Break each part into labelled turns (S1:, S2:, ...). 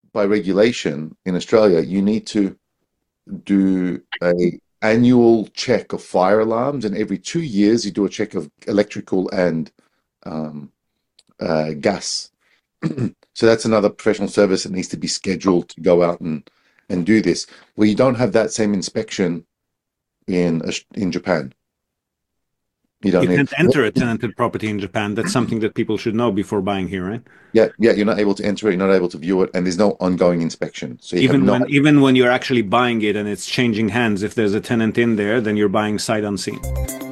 S1: by regulation in Australia, you need to do a annual check of fire alarms, and every 2 years you do a check of electrical and um, gas. So that's another professional service that needs to be scheduled to go out and do this. Well, you don't have that same inspection in Japan. You don't
S2: You
S1: need.
S2: can't enter a tenanted property in Japan. That's something that people should know before buying here, right?
S1: Yeah, yeah, you're not able to enter it, you're not able to view it, and there's no ongoing inspection. So you have
S2: Even
S1: no.
S2: when you're actually buying it and it's changing hands, if there's a tenant in there, then you're buying sight unseen.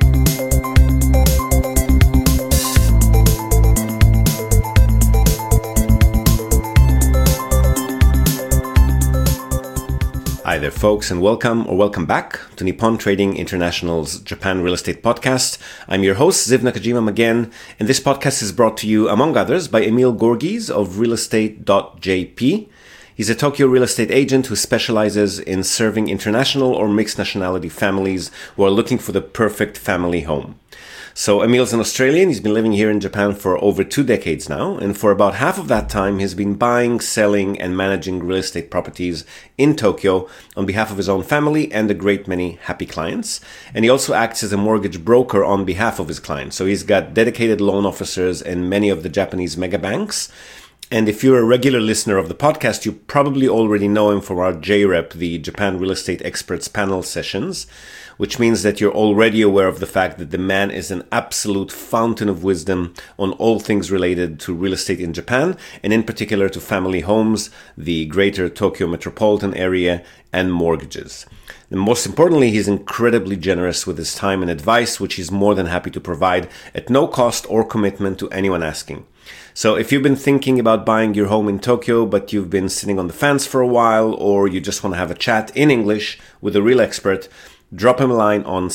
S2: Hi there, folks, and welcome back to Nippon Trading International's Japan Real Estate Podcast. I'm your host, Ziv Nakajima again, and this podcast is brought to you, among others, by Emil Gorgies of realestate.jp. He's a Tokyo real estate agent who specializes in serving international or mixed nationality families who are looking for the perfect family home. So Emil's an Australian. He's been living here in Japan for over 2 decades now. And for about half of that time, he's been buying, selling, and managing real estate properties in Tokyo on behalf of his own family and a great many happy clients. And he also acts as a mortgage broker on behalf of his clients. So he's got dedicated loan officers in many of the Japanese mega banks. And if you're a regular listener of the podcast, you probably already know him from our JREP, the Japan Real Estate Experts Panel sessions, which means that you're already aware of the fact that the man is an absolute fountain of wisdom on all things related to real estate in Japan, and in particular to family homes, the greater Tokyo metropolitan area, and mortgages. And most importantly, he's incredibly generous with his time and advice, which he's more than happy to provide at no cost or commitment to anyone asking. So if you've been thinking about buying your home in Tokyo, but you've been sitting on the fence for a while, or you just want to have a chat in English with a real expert, drop him a line on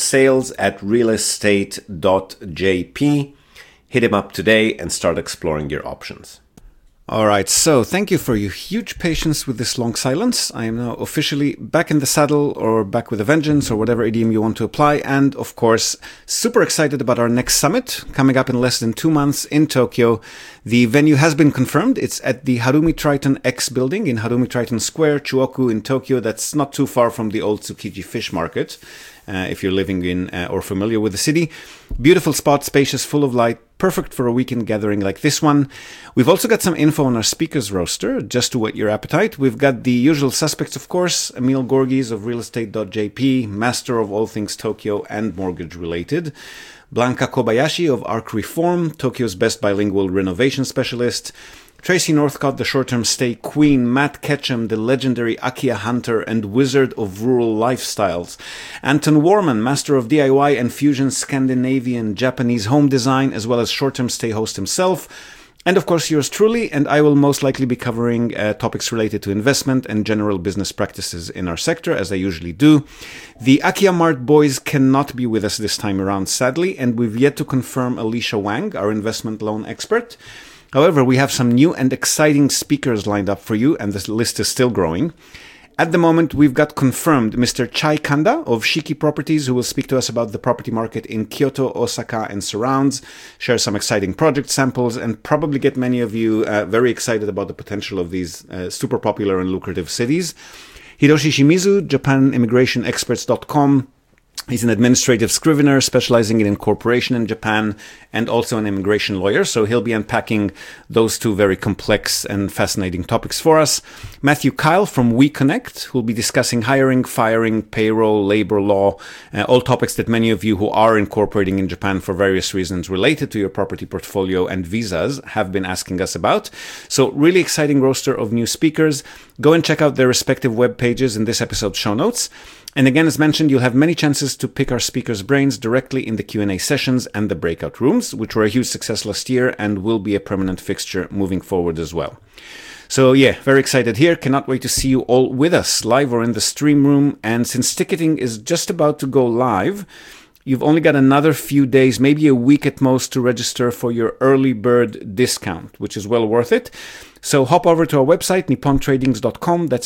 S2: sales@realestate.jp. Hit him up today and start exploring your options. All right, so thank you for your huge patience with this long silence. I am now officially back in the saddle, or back with a vengeance, or whatever idiom you want to apply. And of course, super excited about our next summit coming up in less than 2 months in Tokyo. The venue has been confirmed. It's at the Harumi Triton X building in Harumi Triton Square, Chuoku in Tokyo. That's not too far from the old Tsukiji fish market. If you're living in or familiar with the city. Beautiful spot, spacious, full of light, perfect for a weekend gathering like this one. We've also got some info on our speakers roster, just to whet your appetite. We've got the usual suspects, of course, Emil Gorgies of realestate.jp, master of all things Tokyo and mortgage related. Blanca Kobayashi of Arc Reform, Tokyo's best bilingual renovation specialist. Tracy Northcott, the short-term stay queen. Matt Ketchum, the legendary Akia hunter and wizard of rural lifestyles. Anton Warman, master of DIY and fusion Scandinavian Japanese home design, as well as short-term stay host himself. And of course, yours truly, and I will most likely be covering topics related to investment and general business practices in our sector, as I usually do. The Akia Mart boys cannot be with us this time around, sadly, and we've yet to confirm Alicia Wang, our investment loan expert. However, we have some new and exciting speakers lined up for you, and the list is still growing. At the moment, we've got confirmed Mr. Chai Kanda of Shiki Properties, who will speak to us about the property market in Kyoto, Osaka, and surrounds, share some exciting project samples, and probably get many of you very excited about the potential of these super popular and lucrative cities. Hiroshi Shimizu, JapanImmigrationExperts.com. He's an administrative scrivener specializing in incorporation in Japan and also an immigration lawyer. So he'll be unpacking those two very complex and fascinating topics for us. Matthew Kyle from WeConnect, who'll be discussing hiring, firing, payroll, labor law, all topics that many of you who are incorporating in Japan for various reasons related to your property portfolio and visas have been asking us about. So really exciting roster of new speakers. Go and check out their respective web pages in this episode's show notes. And again, as mentioned, you'll have many chances to pick our speakers' brains directly in the Q&A sessions and the breakout rooms, which were a huge success last year and will be a permanent fixture moving forward as well. So yeah, very excited here. Cannot wait to see you all with us, live or in the stream room. And since ticketing is just about to go live, you've only got another few days, maybe a week at most, to register for your early bird discount, which is well worth it. So hop over to our website, nippontradings.com. That's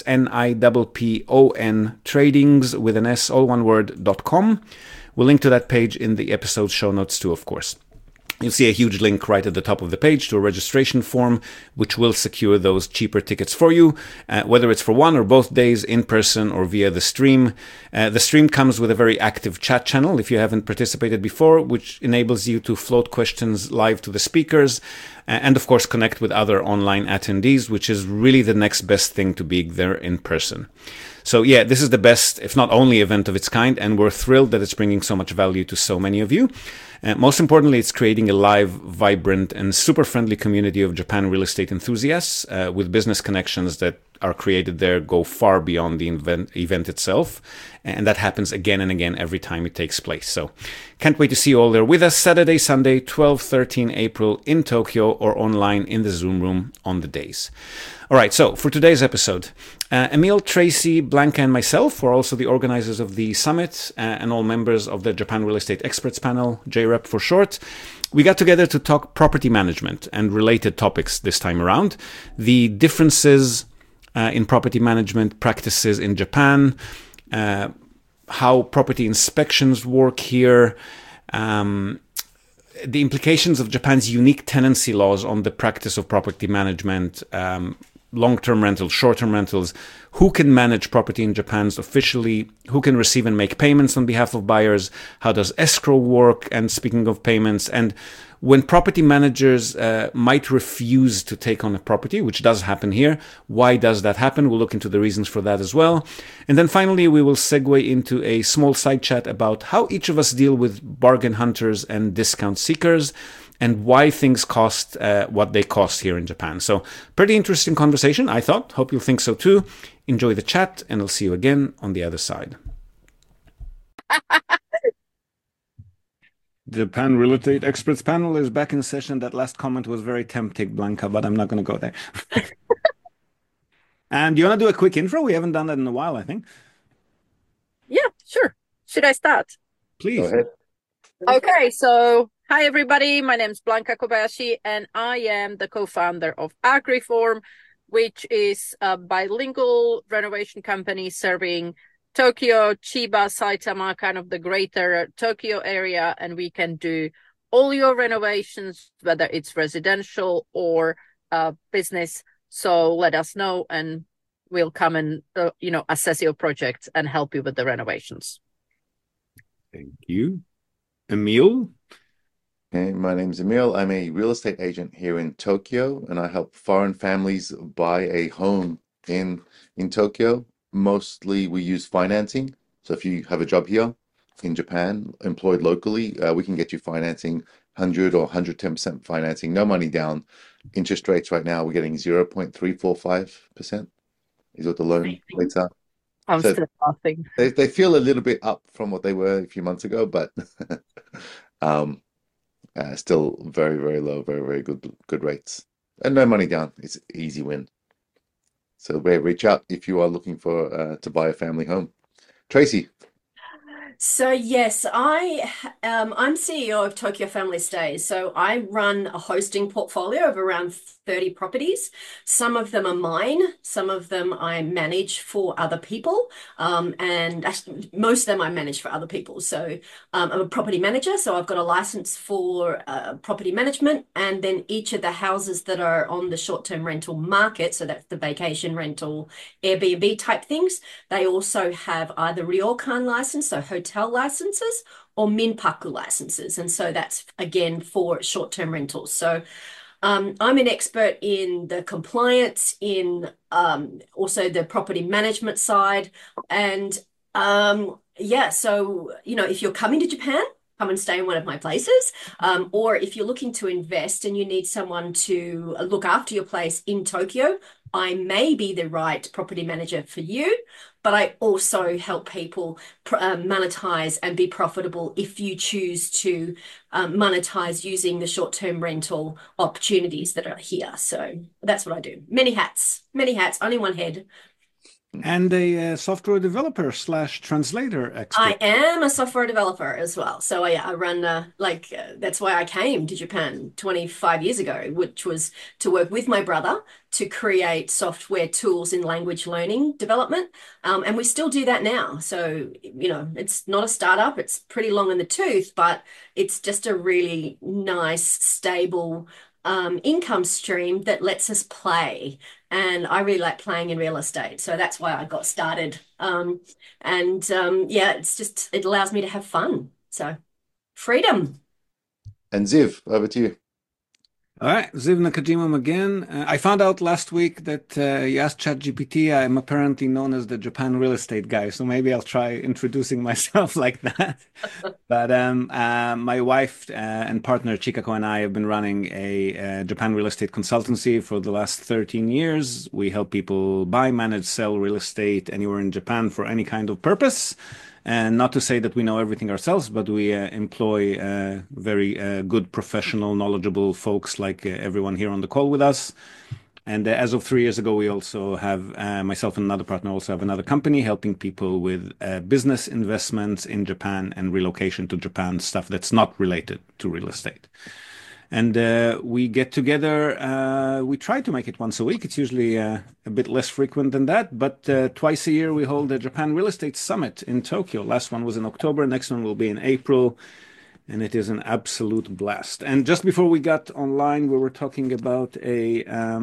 S2: NIPPON tradings with an S, all one word, .com. We'll link to that page in the episode's show notes too, of course. You'll see a huge link right at the top of the page to a registration form, which will secure those cheaper tickets for you, whether it's for one or both days in person or via the stream. The stream comes with a very active chat channel if you haven't participated before, which enables you to float questions live to the speakers and, of course, connect with other online attendees, which is really the next best thing to being there in person. So yeah, this is the best, if not only, event of its kind, and we're thrilled that it's bringing so much value to so many of you. Most importantly, it's creating a live, vibrant, and super friendly community of Japan real estate enthusiasts with business connections that are created there go far beyond the event itself. And that happens again and again every time it takes place. So can't wait to see you all there with us Saturday, Sunday, 12, 13 April in Tokyo or online in the Zoom room on the days. All right, so for today's episode, Emil, Tracy, Blanca, and myself were also the organizers of the summit and all members of the Japan Real Estate Experts Panel, JREP for short. We got together to talk property management and related topics this time around, the differences in property management practices in Japan, how property inspections work here, the implications of Japan's unique tenancy laws on the practice of property management, long-term rentals, short-term rentals, who can manage property in Japan officially, who can receive and make payments on behalf of buyers, how does escrow work, and speaking of payments, and when property managers might refuse to take on a property, which does happen here, why does that happen? We'll look into the reasons for that as well. And then finally, we will segue into a small side chat about how each of us deal with bargain hunters and discount seekers, and why things cost what they cost here in Japan. So pretty interesting conversation, I thought. Hope you'll think so too. Enjoy the chat, and I'll see you again on the other side. The Japan Real Estate Experts Panel is back in session. That last comment was very tempting, Blanca, but I'm not going to go there. And do you want to do a quick intro? We haven't done that in a while, I think.
S3: Yeah, sure. Should I start?
S2: Please.
S1: Go ahead.
S3: Okay, so hi everybody. My name is Blanca Kobayashi, and I am the co-founder of AgReform, which is a bilingual renovation company serving Tokyo, Chiba, Saitama, kind of the greater Tokyo area, and we can do all your renovations, whether it's residential or business. So let us know, and we'll come and assess your project and help you with the renovations.
S2: Thank you. Emil?
S1: Hey, my name's Emil. I'm a real estate agent here in Tokyo, and I help foreign families buy a home in Tokyo. Mostly we use financing. So if you have a job here in Japan, employed locally, we can get you financing, 100 or 110% financing, no money down. Interest rates right now, we're getting 0.345% is what the loan rates are.
S3: I'm
S1: So
S3: still laughing.
S1: they feel a little bit up from what they were a few months ago, but still very, very low, very, very good rates. And no money down. It's easy win. So reach out if you are looking for to buy a family home. Tracy.
S4: So yes, I'm CEO of Tokyo Family Stays. So I run a hosting portfolio of around 30 properties. Some of them are mine, some of them I manage for other people, and actually, most of them I manage for other people. So I'm a property manager, so I've got a license for property management, and then each of the houses that are on the short-term rental market, so that's the vacation rental, Airbnb type things, they also have either ryokan license, so hotel licenses, or minpaku licenses. And so that's, again, for short-term rentals. So I'm an expert in the compliance, in also the property management side. And yeah, so, if you're coming to Japan, come and stay in one of my places. Or if you're looking to invest and you need someone to look after your place in Tokyo, I may be the right property manager for you, but I also help people monetize and be profitable if you choose to monetize using the short-term rental opportunities that are here. So that's what I do. Many hats, only one head.
S2: And a software developer slash translator
S4: I
S2: expert.
S4: am a software developer as well. So I run that's why I came to Japan 25 years ago, which was to work with my brother to create software tools in language learning development. And we still do that now. So, it's not a startup, it's pretty long in the tooth, but it's just a really nice, stable income stream that lets us play. And I really like playing in real estate. So that's why I got started. Yeah, it allows me to have fun. So freedom.
S1: And Ziv, over to you.
S2: All right, Ziv Nakajimam again. I found out last week that you asked ChatGPT. I'm apparently known as the Japan real estate guy, so maybe I'll try introducing myself like that. But my wife and partner Chikako and I have been running a Japan real estate consultancy for the last 13 years. We help people buy, manage, sell real estate anywhere in Japan for any kind of purpose. And not to say that we know everything ourselves, but we employ very good, professional, knowledgeable folks like everyone here on the call with us. And as of 3 years ago, we also have, myself and another partner also have another company helping people with business investments in Japan and relocation to Japan, stuff that's not related to real estate. And we get together, we try to make it once a week. It's usually a bit less frequent than that, but twice a year we hold a Japan Real Estate Summit in Tokyo. Last one was in October, next one will be in April, and it is an absolute blast. And just before we got online, we were talking about a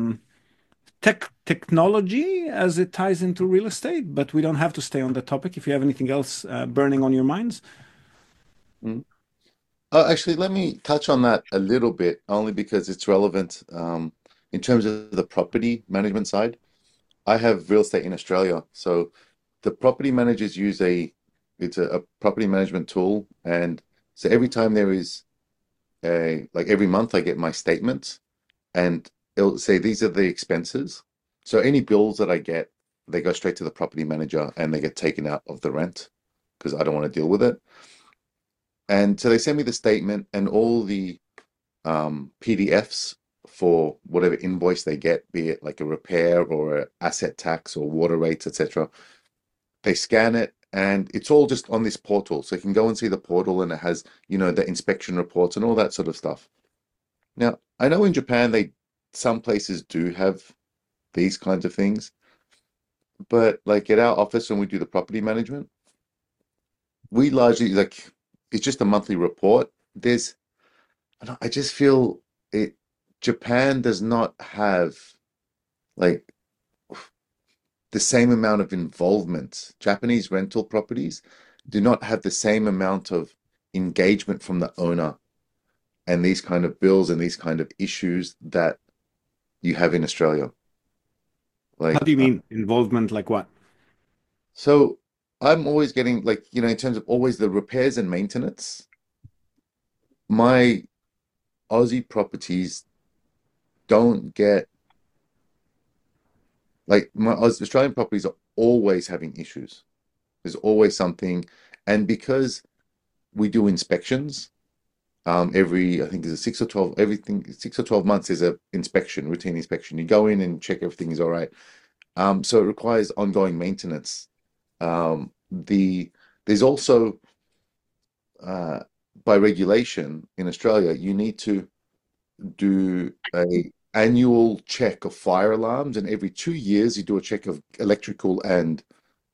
S2: technology as it ties into real estate, but we don't have to stay on that topic. If you have anything else burning on your minds.
S1: Mm. Actually, let me touch on that a little bit, only because it's relevant in terms of the property management side. I have real estate in Australia, so the property managers use a property management tool, and so every time there is like every month I get my statement, and it'll say these are the expenses. So any bills that I get, they go straight to the property manager and they get taken out of the rent because I don't want to deal with it. And so they send me the statement and all the PDFs for whatever invoice they get, be it like a repair or an asset tax or water rates, etc. They scan it and it's all just on this portal. So you can go and see the portal and it has, the inspection reports and all that sort of stuff. Now, I know in Japan, some places do have these kinds of things, but like at our office when we do the property management, we largely it's just a monthly report. I just feel Japan does not have like the same amount of involvement. Japanese rental properties do not have the same amount of engagement from the owner and these kind of bills and these kind of issues that you have in Australia.
S2: How do you mean involvement? Like what?
S1: So I'm always getting in terms of always the repairs and maintenance. My Aussie properties don't get my Australian properties are always having issues. There's always something, and because we do inspections, I think it's a 6 or 12 months is a routine inspection. You go in and check everything is all right. So it requires ongoing maintenance. There's also by regulation in Australia, you need to do a annual check of fire alarms, and every 2 years you do a check of electrical and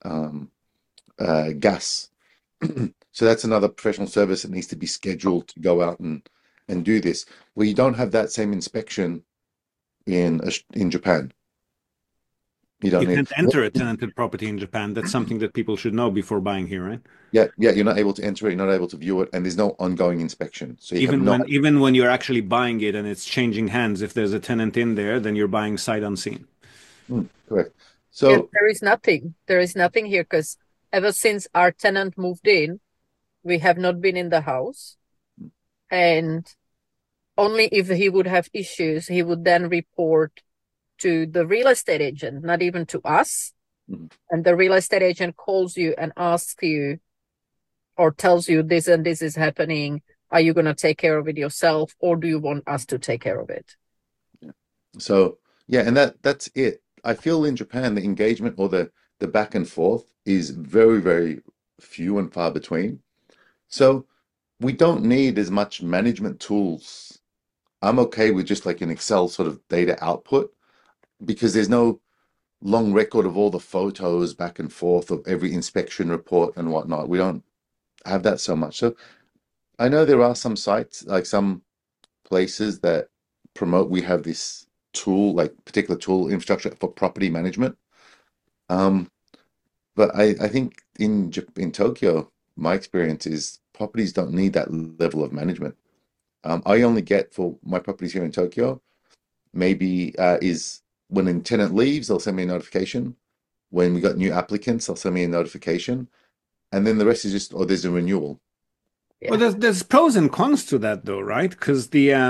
S1: gas. So that's another professional service that needs to be scheduled to go out and do this. Well, you don't have that same inspection in Japan. You don't
S2: You
S1: need.
S2: can't enter a tenanted property in Japan. That's something that people should know before buying here, right?
S1: Yeah, you're not able to enter it, you're not able to view it, and there's no ongoing inspection. So you have
S2: Even
S1: no.
S2: when you're actually buying it and it's changing hands, if there's a tenant in there, then you're buying sight unseen.
S1: Correct.
S3: Yeah,
S1: So
S3: there is nothing. There is nothing here because ever since our tenant moved in, we have not been in the house. And only if he would have issues, he would then report to the real estate agent, not even to us.
S1: Mhm.
S3: And the real estate agent calls you and asks you or tells you this and this is happening. Are you going to take care of it yourself, or do you want us to take care of it?
S1: So yeah, and that's it. I feel in Japan the engagement or the the back and forth is very, very few and far between. So we don't need as much management tools. I'm okay with just like an Excel sort of data output because there's no long record of all the photos back and forth of every inspection report and whatnot. We don't have that so much. So I know there are some sites, like some places that promote we have this tool, like particular tool infrastructure for property management. Um, but I think in Tokyo, my experience is properties don't need that level of management. I only get for my properties here in Tokyo, maybe is when a tenant leaves, they'll send me a notification. When we got new applicants, they'll send me a notification. And then the rest is just, oh, there's a renewal.
S3: Yeah.
S2: Well, there's pros and cons to that though, right? Because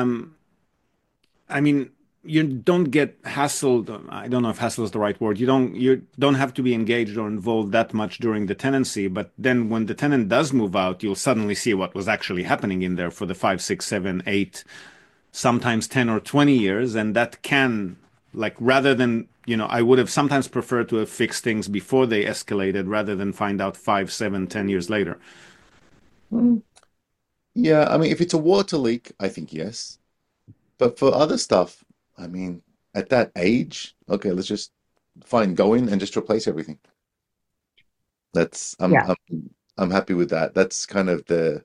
S2: I mean, you don't get hassled. I don't know if hassle is the right word. You don't have to be engaged or involved that much during the tenancy. But then when the tenant does move out, you'll suddenly see what was actually happening in there for the 5, 6, 7, 8, sometimes 10 or 20 years. And that can, like, rather than, I would have sometimes preferred to have fixed things before they escalated rather than find out 5, 7, 10 years later.
S1: Mm. Yeah, I mean, if it's a water leak, I think yes. But for other stuff, I mean, at that age, okay, let's just fine, go in and just replace everything. That's
S3: Yeah.
S1: I'm happy with that. That's kind of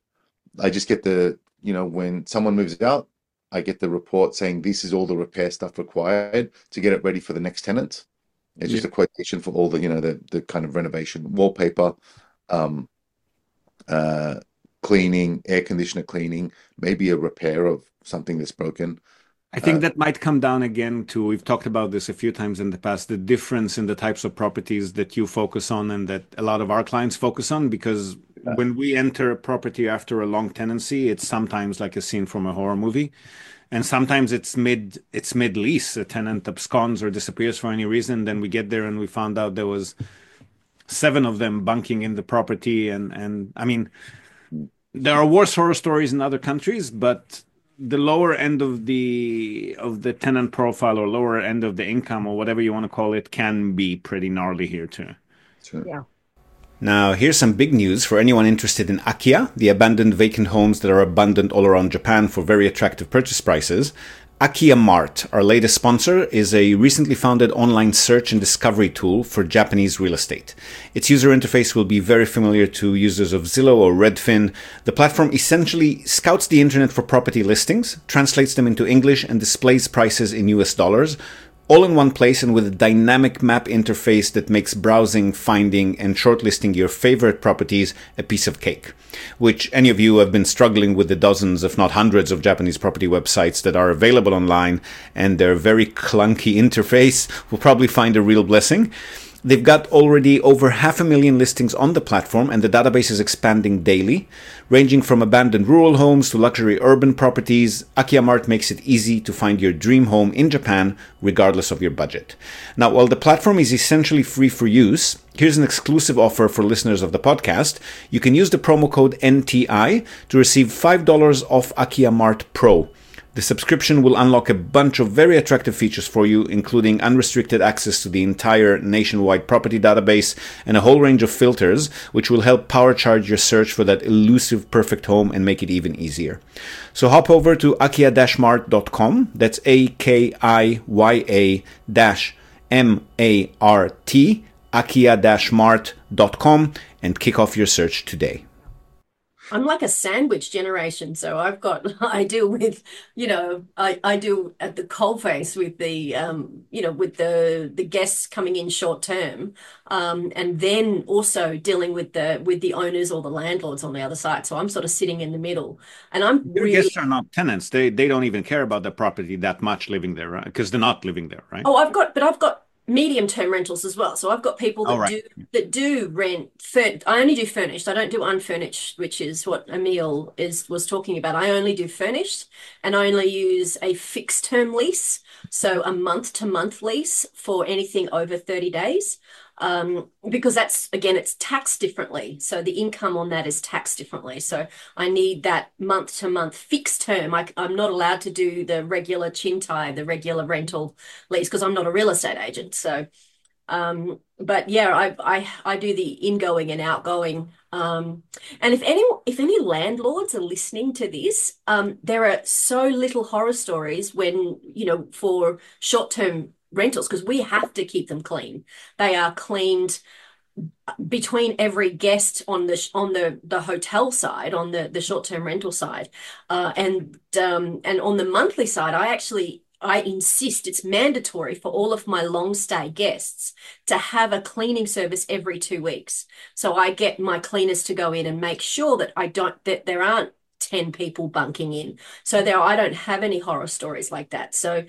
S1: I just get when someone moves out, I get the report saying this is all the repair stuff required to get it ready for the next tenant. It's
S2: Yeah.
S1: just a quotation for all the kind of renovation, wallpaper, um, uh, cleaning, air conditioner cleaning, maybe a repair of something that's broken.
S2: I think
S1: Uh,
S2: that might come down again to, we've talked about this a few times in the past, the difference in the types of properties that you focus on and that a lot of our clients focus on. Because when we enter a property after a long tenancy, it's sometimes like a scene from a horror movie. And sometimes it's mid lease. A tenant absconds or disappears for any reason. Then we get there and we found out there was 7 of them bunking in the property. And I mean, there are worse horror stories in other countries, but the lower end of the tenant profile or lower end of the income or whatever you want to call it can be pretty gnarly here too.
S1: so,
S3: Yeah.
S2: Now, here's some big news for anyone interested in Akia, the abandoned vacant homes that are abundant all around Japan for very attractive purchase prices. Akia Mart, our latest sponsor, is a recently founded online search and discovery tool for Japanese real estate. Its user interface will be very familiar to users of Zillow or Redfin. The platform essentially scouts the internet for property listings, translates them into English, and displays prices in US dollars, all in one place and with a dynamic map interface that makes browsing, finding, and shortlisting your favorite properties a piece of cake. Which any of you who have been struggling with the dozens, if not hundreds, of Japanese property websites that are available online and their very clunky interface will probably find a real blessing. They've got already over 500,000 listings on the platform, and the database is expanding daily. Ranging from abandoned rural homes to luxury urban properties, Akia Mart makes it easy to find your dream home in Japan, regardless of your budget. Now, while the platform is essentially free for use, here's an exclusive offer for listeners of the podcast. You can use the promo code NTI to receive $5 off Akia Mart Pro. The subscription will unlock a bunch of very attractive features for you, including unrestricted access to the entire nationwide property database and a whole range of filters, which will help power charge your search for that elusive perfect home and make it even easier. So hop over to akia-mart.com. That's AKIYA-MART, akia-mart.com, and kick off your search today.
S4: I'm like a sandwich generation, so I deal with, I deal at the coalface with with the guests coming in short term, and then also dealing with the owners or the landlords on the other side. So I'm sort of sitting in the middle, and I'm
S2: Your
S4: really.
S2: guests are not tenants. They don't even care about the property that much living there, right? Because they're not living there, right?
S4: Oh, I've got medium-term rentals as well. So I've got people
S2: All
S4: that
S2: right.
S4: do rent. I only do furnished. I don't do unfurnished, which is what Emil was talking about. I only do furnished, and I only use a fixed-term lease, so a month-to-month lease for anything over 30 days. Because that's, again, it's taxed differently. So the income on that is taxed differently. So I need that month to month fixed term. I'm not allowed to do the regular chintai, the regular rental lease, because I'm not a real estate agent. So But yeah, I do the ingoing and outgoing. And if any landlords are listening to this, there are so little horror stories when, for short-term rentals, because we have to keep them clean. They are cleaned between every guest on the hotel side, on the short-term rental side, and on the monthly side, I insist it's mandatory for all of my long stay guests to have a cleaning service every 2 weeks. So I get my cleaners to go in and make sure that there aren't 10 people bunking in. So I don't have any horror stories like that. So,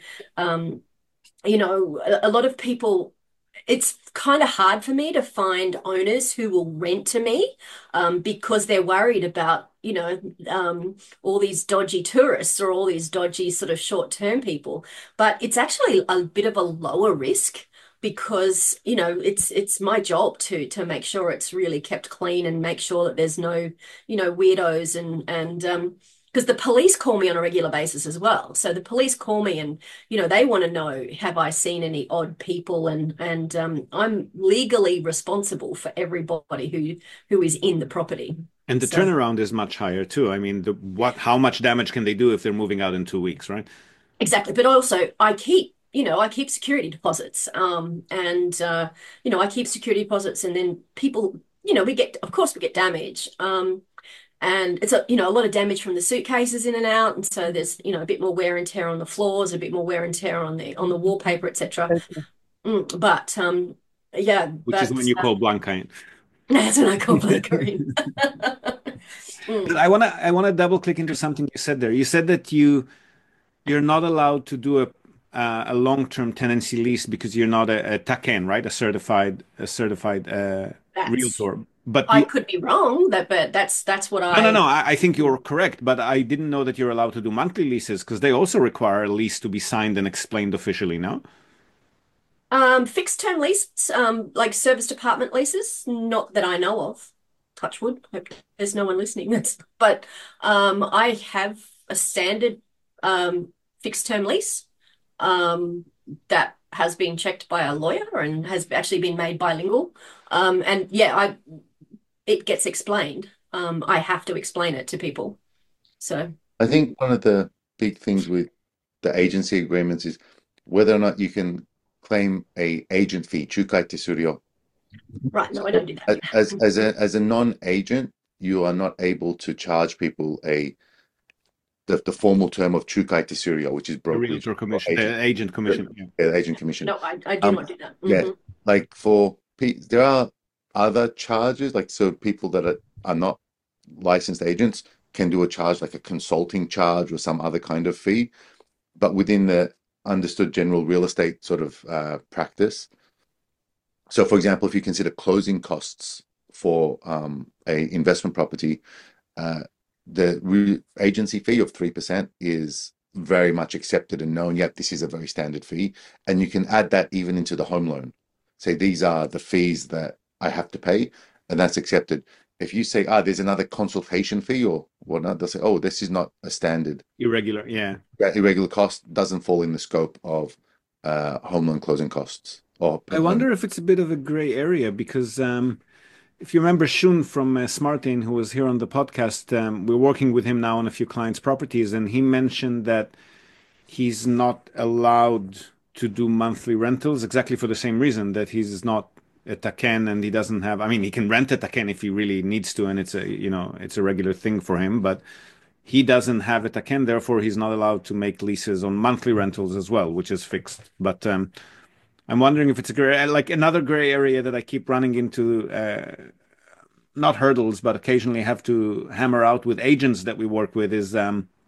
S4: a lot of people, it's kind of hard for me to find owners who will rent to me, because they're worried about, all these dodgy tourists or all these dodgy sort of short-term people. But it's actually a bit of a lower risk because, it's my job to make sure it's really kept clean and make sure that there's no, weirdos and because the police call me on a regular basis as well. So the police call me and, they want to know, have I seen any odd people? And I'm legally responsible for everybody who is in the property.
S2: And the turnaround is much higher too. I mean, how much damage can they do if they're moving out in 2 weeks, right?
S4: Exactly. But also I keep security deposits. I keep security deposits and then people, of course we get damage. And it's a lot of damage from the suitcases in and out, and so there's a bit more wear and tear on the floors, a bit more wear and tear on the wallpaper, etc. But yeah,
S2: which is when you call Blanca in.
S4: That's when I call Blanca in.
S2: I wanna double click into something you said there. You said that you're not allowed to do a long-term tenancy lease because you're not a taken, right? A certified realtor. But
S4: I could be wrong, but that's what I.
S2: No. I think you're correct, but I didn't know that you're allowed to do monthly leases because they also require a lease to be signed and explained officially. No.
S4: Fixed term leases, like service department leases, not that I know of. Touch wood. Hope there's no one listening. But I have a standard fixed term lease that has been checked by a lawyer and has actually been made bilingual. And yeah, it gets explained. I have to explain it to people. So
S1: I think one of the big things with the agency agreements is whether or not you can claim a agent fee, chukai tesurio.
S4: Right. No, I don't do that.
S1: As a non-agent, you are not able to charge people the formal term of chukai tesurio, which is brokerage.
S2: Realtor commission, agent commission.
S1: Yeah, agent commission.
S4: No, I do not do that.
S1: Yeah, like there are other charges, like so people that are not licensed agents can do a charge like a consulting charge or some other kind of fee, but within the understood general real estate sort of practice. So, for example, if you consider closing costs for a investment property, the agency fee of 3% is very much accepted and known. Yep, this is a very standard fee, and you can add that even into the home loan. Say these are the fees that I have to pay, and that's accepted. If you say, there's another consultation fee or whatnot, they'll say, oh, this is not a standard.
S2: Irregular, yeah.
S1: Irregular cost doesn't fall in the scope of home loan closing costs.
S2: I wonder if it's a bit of a gray area because if you remember Shun from Smartin, who was here on the podcast, we're working with him now on a few clients' properties, and he mentioned that he's not allowed to do monthly rentals exactly for the same reason, that he's not a taken and he doesn't have, I mean, he can rent a taken if he really needs to, and it's a regular thing for him, but he doesn't have a taken, therefore he's not allowed to make leases on monthly rentals as well, which is fixed. But I'm wondering if it's another gray area that I keep running into, not hurdles, but occasionally have to hammer out with agents that we work with is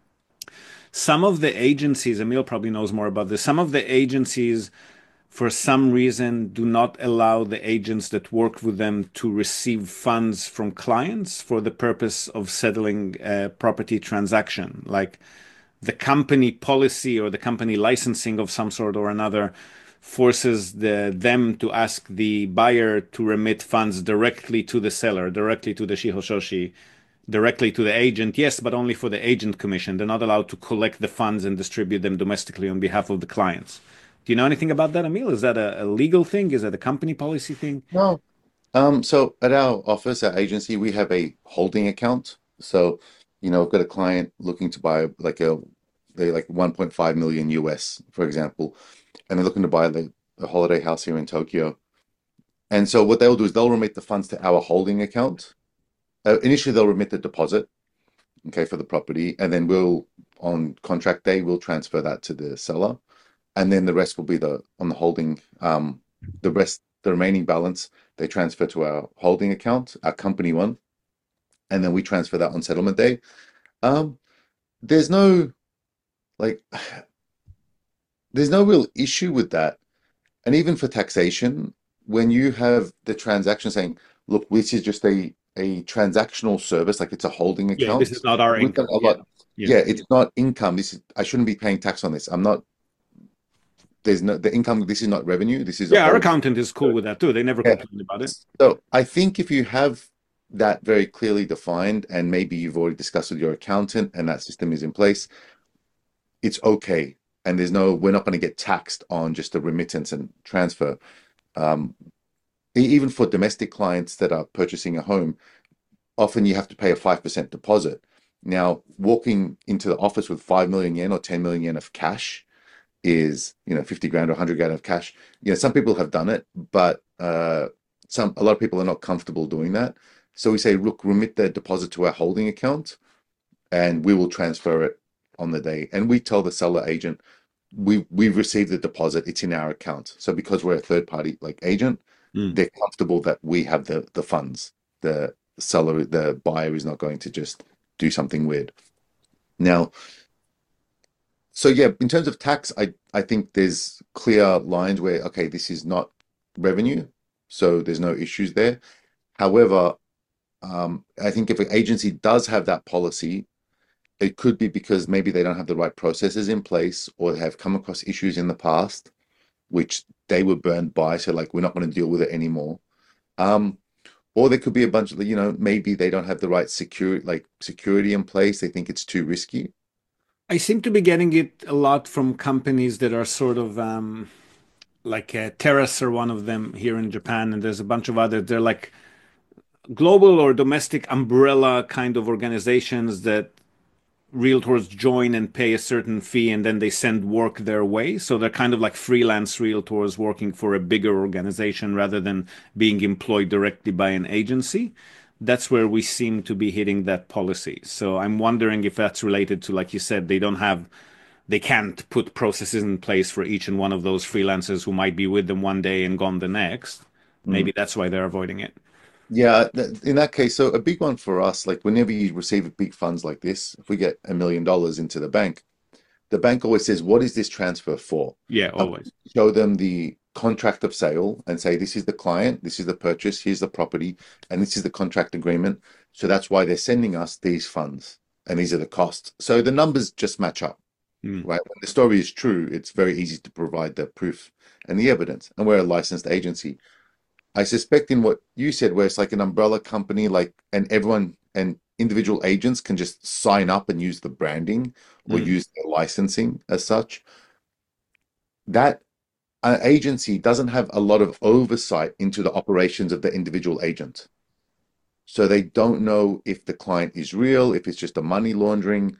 S2: some of the agencies, Emil probably knows more about this, some of the agencies for some reason do not allow the agents that work with them to receive funds from clients for the purpose of settling a property transaction. Like the company policy or the company licensing of some sort or another forces them to ask the buyer to remit funds directly to the seller, directly to the shihoshoshi, directly to the agent, yes, but only for the agent commission. They're not allowed to collect the funds and distribute them domestically on behalf of the clients. Do you know anything about that, Emil? Is that a legal thing? Is that a company policy thing?
S1: No. So at our office, our agency, we have a holding account. So, I've got a client looking to buy they like 1.5 million US, for example, and they're looking to buy a holiday house here in Tokyo. And so what they'll do is they'll remit the funds to our holding account. Initially, they'll remit the deposit, okay, for the property, and then on contract day, we'll transfer that to the seller, and then the rest will be on the holding. The remaining balance, they transfer to our holding account, our company one, and then we transfer that on settlement day. Um, there's no like, there's no real issue with that. And even for taxation, when you have the transaction saying, look, this is just a transactional service, like it's a holding
S2: Yeah, this
S1: account.
S2: is not our
S1: We've done
S2: income.
S1: a
S2: Yeah.
S1: lot.
S2: Yeah.
S1: Yeah, it's not income. I shouldn't be paying tax on this. I'm not, there's no, the income, this is not revenue. This is a
S2: Yeah, our
S1: whole.
S2: accountant is cool with that too. They never
S1: Yeah.
S2: complain about it.
S1: So I think if you have that very clearly defined, and maybe you've already discussed with your accountant and that system is in place, it's okay. And we're not going to get taxed on just the remittance and transfer. Um, Even for domestic clients that are purchasing a home, often you have to pay a 5% deposit. Now, walking into the office with 5 million yen or 10 million yen of cash is, 50 grand or 100 grand of cash. Some people have done it, but a lot of people are not comfortable doing that. So we say, look, remit the deposit to our holding account and we will transfer it on the day. And we tell the seller agent, we've received the deposit, it's in our account. So because we're a third party like agent, they're comfortable that we have the funds. The seller, the buyer is not going to just do something weird. Now, so yeah, in terms of tax, I think there's clear lines where, okay, this is not revenue, so there's no issues there. However, I think if an agency does have that policy, it could be because maybe they don't have the right processes in place or they have come across issues in the past, which they were burned by. So like, we're not going to deal with it anymore. Or there could be a bunch of, maybe they don't have the right security in place. They think it's too risky.
S2: I seem to be getting it a lot from companies that are sort of like Terrace are one of them here in Japan, and there's a bunch of others. They're like global or domestic umbrella kind of organizations that realtors join and pay a certain fee and then they send work their way. So they're kind of like freelance realtors working for a bigger organization rather than being employed directly by an agency. That's where we seem to be hitting that policy. So I'm wondering if that's related to, like you said, they can't put processes in place for each and one of those freelancers who might be with them one day and gone the next. Maybe that's why they're avoiding it.
S1: Yeah, in that case, so a big one for us, like whenever you receive big funds like this, if we get $1 million into the bank always says, what is this transfer for?
S2: Yeah,
S1: And
S2: always.
S1: we show them the contract of sale and say, this is the client, this is the purchase, here's the property, and this is the contract agreement. So that's why they're sending us these funds, and these are the costs. So the numbers just match up, right? When the story is true, it's very easy to provide the proof and the evidence. And we're a licensed agency. I suspect in what you said, where it's like an umbrella company, and everyone and individual agents can just sign up and use the branding or use the licensing as such. That an agency doesn't have a lot of oversight into the operations of the individual agent. So they don't know if the client is real, if it's just a money laundering,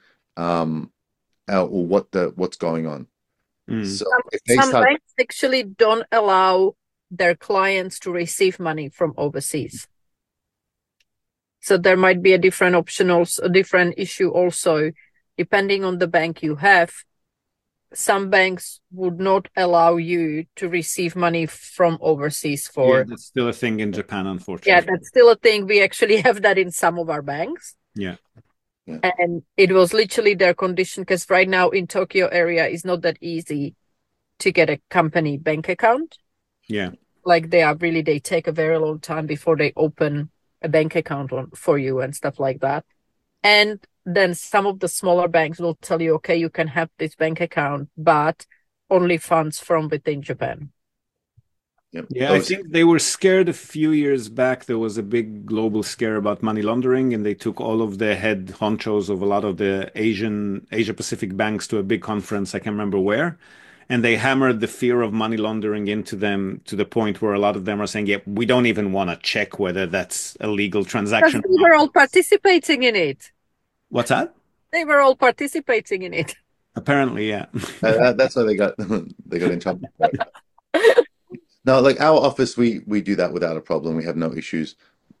S1: or what's going on. So if they
S3: Some
S1: start,
S3: banks actually don't allow their clients to receive money from overseas. So there might be a different option, also a different issue also, depending on the bank you have. Some banks would not allow you to receive money from overseas
S2: Yeah, that's still a thing in Japan, unfortunately.
S3: that's still a thing. We actually have that in some of our banks.
S2: Yeah.
S3: And it was literally their condition, because right now in Tokyo area is not that easy to get a company bank account.
S2: Yeah.
S3: Like they take a very long time before they open a bank account for you and stuff like that. And then some of the smaller banks will tell you, okay, you can have this bank account, but only funds from within Japan.
S2: Yeah, I think they were scared a few years back. There was a big global scare about money laundering, and they took all of the head honchos of a lot of the Asia Pacific banks to a big conference. I can't remember where. and they hammered the fear of money laundering into them to the point where a lot of them are saying, yeah, we don't even want to check whether that's a legal transaction.
S3: Because they were all participating in it.
S2: What's that?
S3: They were all participating in it.
S2: Apparently, yeah.
S1: That's why they got in trouble. No, like our office, we do that without a problem. We have no issues.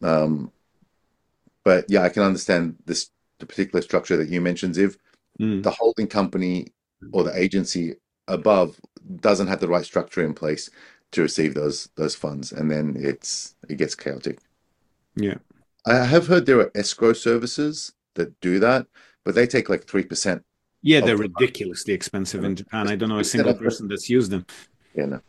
S1: But yeah, I can understand the particular structure that you mentioned, Ziv. The holding company or the agency above doesn't have the right structure in place to receive those funds, and then it gets chaotic.
S2: Yeah.
S1: I have heard there are escrow services that do that, but they take like 3%.
S2: Yeah, they're ridiculously expensive in Japan. I don't know a single person that's used them.
S1: Yeah, no.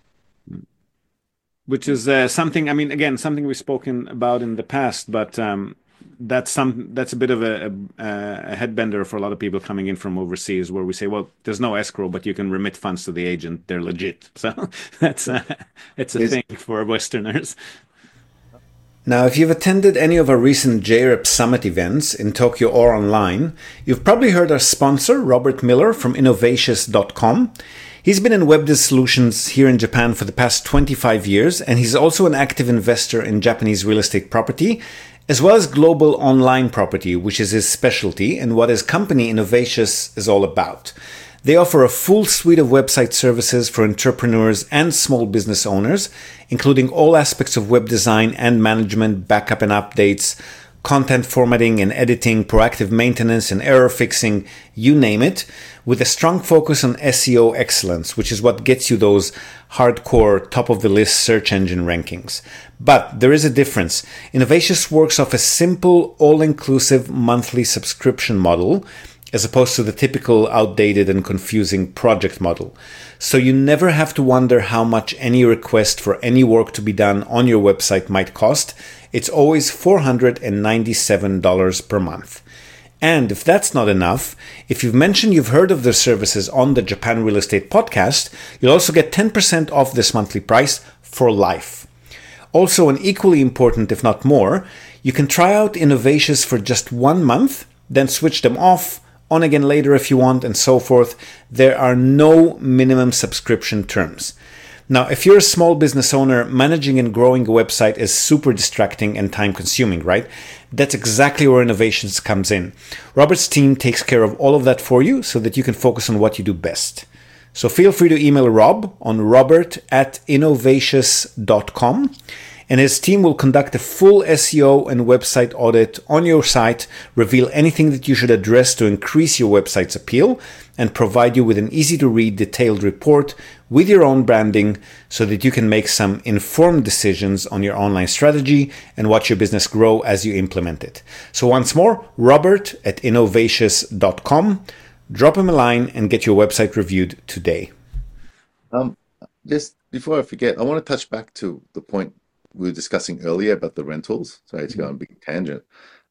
S2: Which is something, I mean, again, something we've spoken about in the past, but that's a bit of a headbender for a lot of people coming in from overseas, where we say, well, there's no escrow, but you can remit funds to the agent. They're legit. So it's a thing for Westerners. Now, if you've attended any of our recent JREP Summit events in Tokyo or online, you've probably heard our sponsor, Robert Miller from Innovatius.com. He's been in web solutions here in Japan for the past 25 years, and he's also an active investor in Japanese real estate property, as well as global online property, which is his specialty and what his company Innovatius is all about. They offer a full suite of website services for entrepreneurs and small business owners, including all aspects of web design and management, backup and updates, content formatting and editing, proactive maintenance and error fixing, you name it, with a strong focus on SEO excellence, which is what gets you those hardcore top-of-the-list search engine rankings. But there is a difference. Innovatius works off a simple, all-inclusive monthly subscription model, as opposed to the typical outdated and confusing project model. So you never have to wonder how much any request for any work to be done on your website might cost. It's always $497 per month. And if that's not enough, if you've mentioned you've heard of their services on the Japan Real Estate Podcast, you'll also get 10% off this monthly price for life. Also, and equally important, if not more, you can try out Innovatius for just 1 month, then switch them off, on again later if you want, and so forth. There are no minimum subscription terms. Now, if you're a small business owner, managing and growing a website is super distracting and time consuming, right? That's exactly where Innovatius comes in. Robert's team takes care of all of that for you so that you can focus on what you do best. So feel free to email Rob on robert@innovatius.com. And his team will conduct a full SEO and website audit on your site, reveal anything that you should address to increase your website's appeal, and provide you with an easy-to-read detailed report with your own branding so that you can make some informed decisions on your online strategy and watch your business grow as you implement it. So once more, robert@innovatius.com. Drop him a line and get your website reviewed today.
S1: Just before I forget, I want to touch back to the point we were discussing earlier about the rentals. Sorry to go on a big tangent.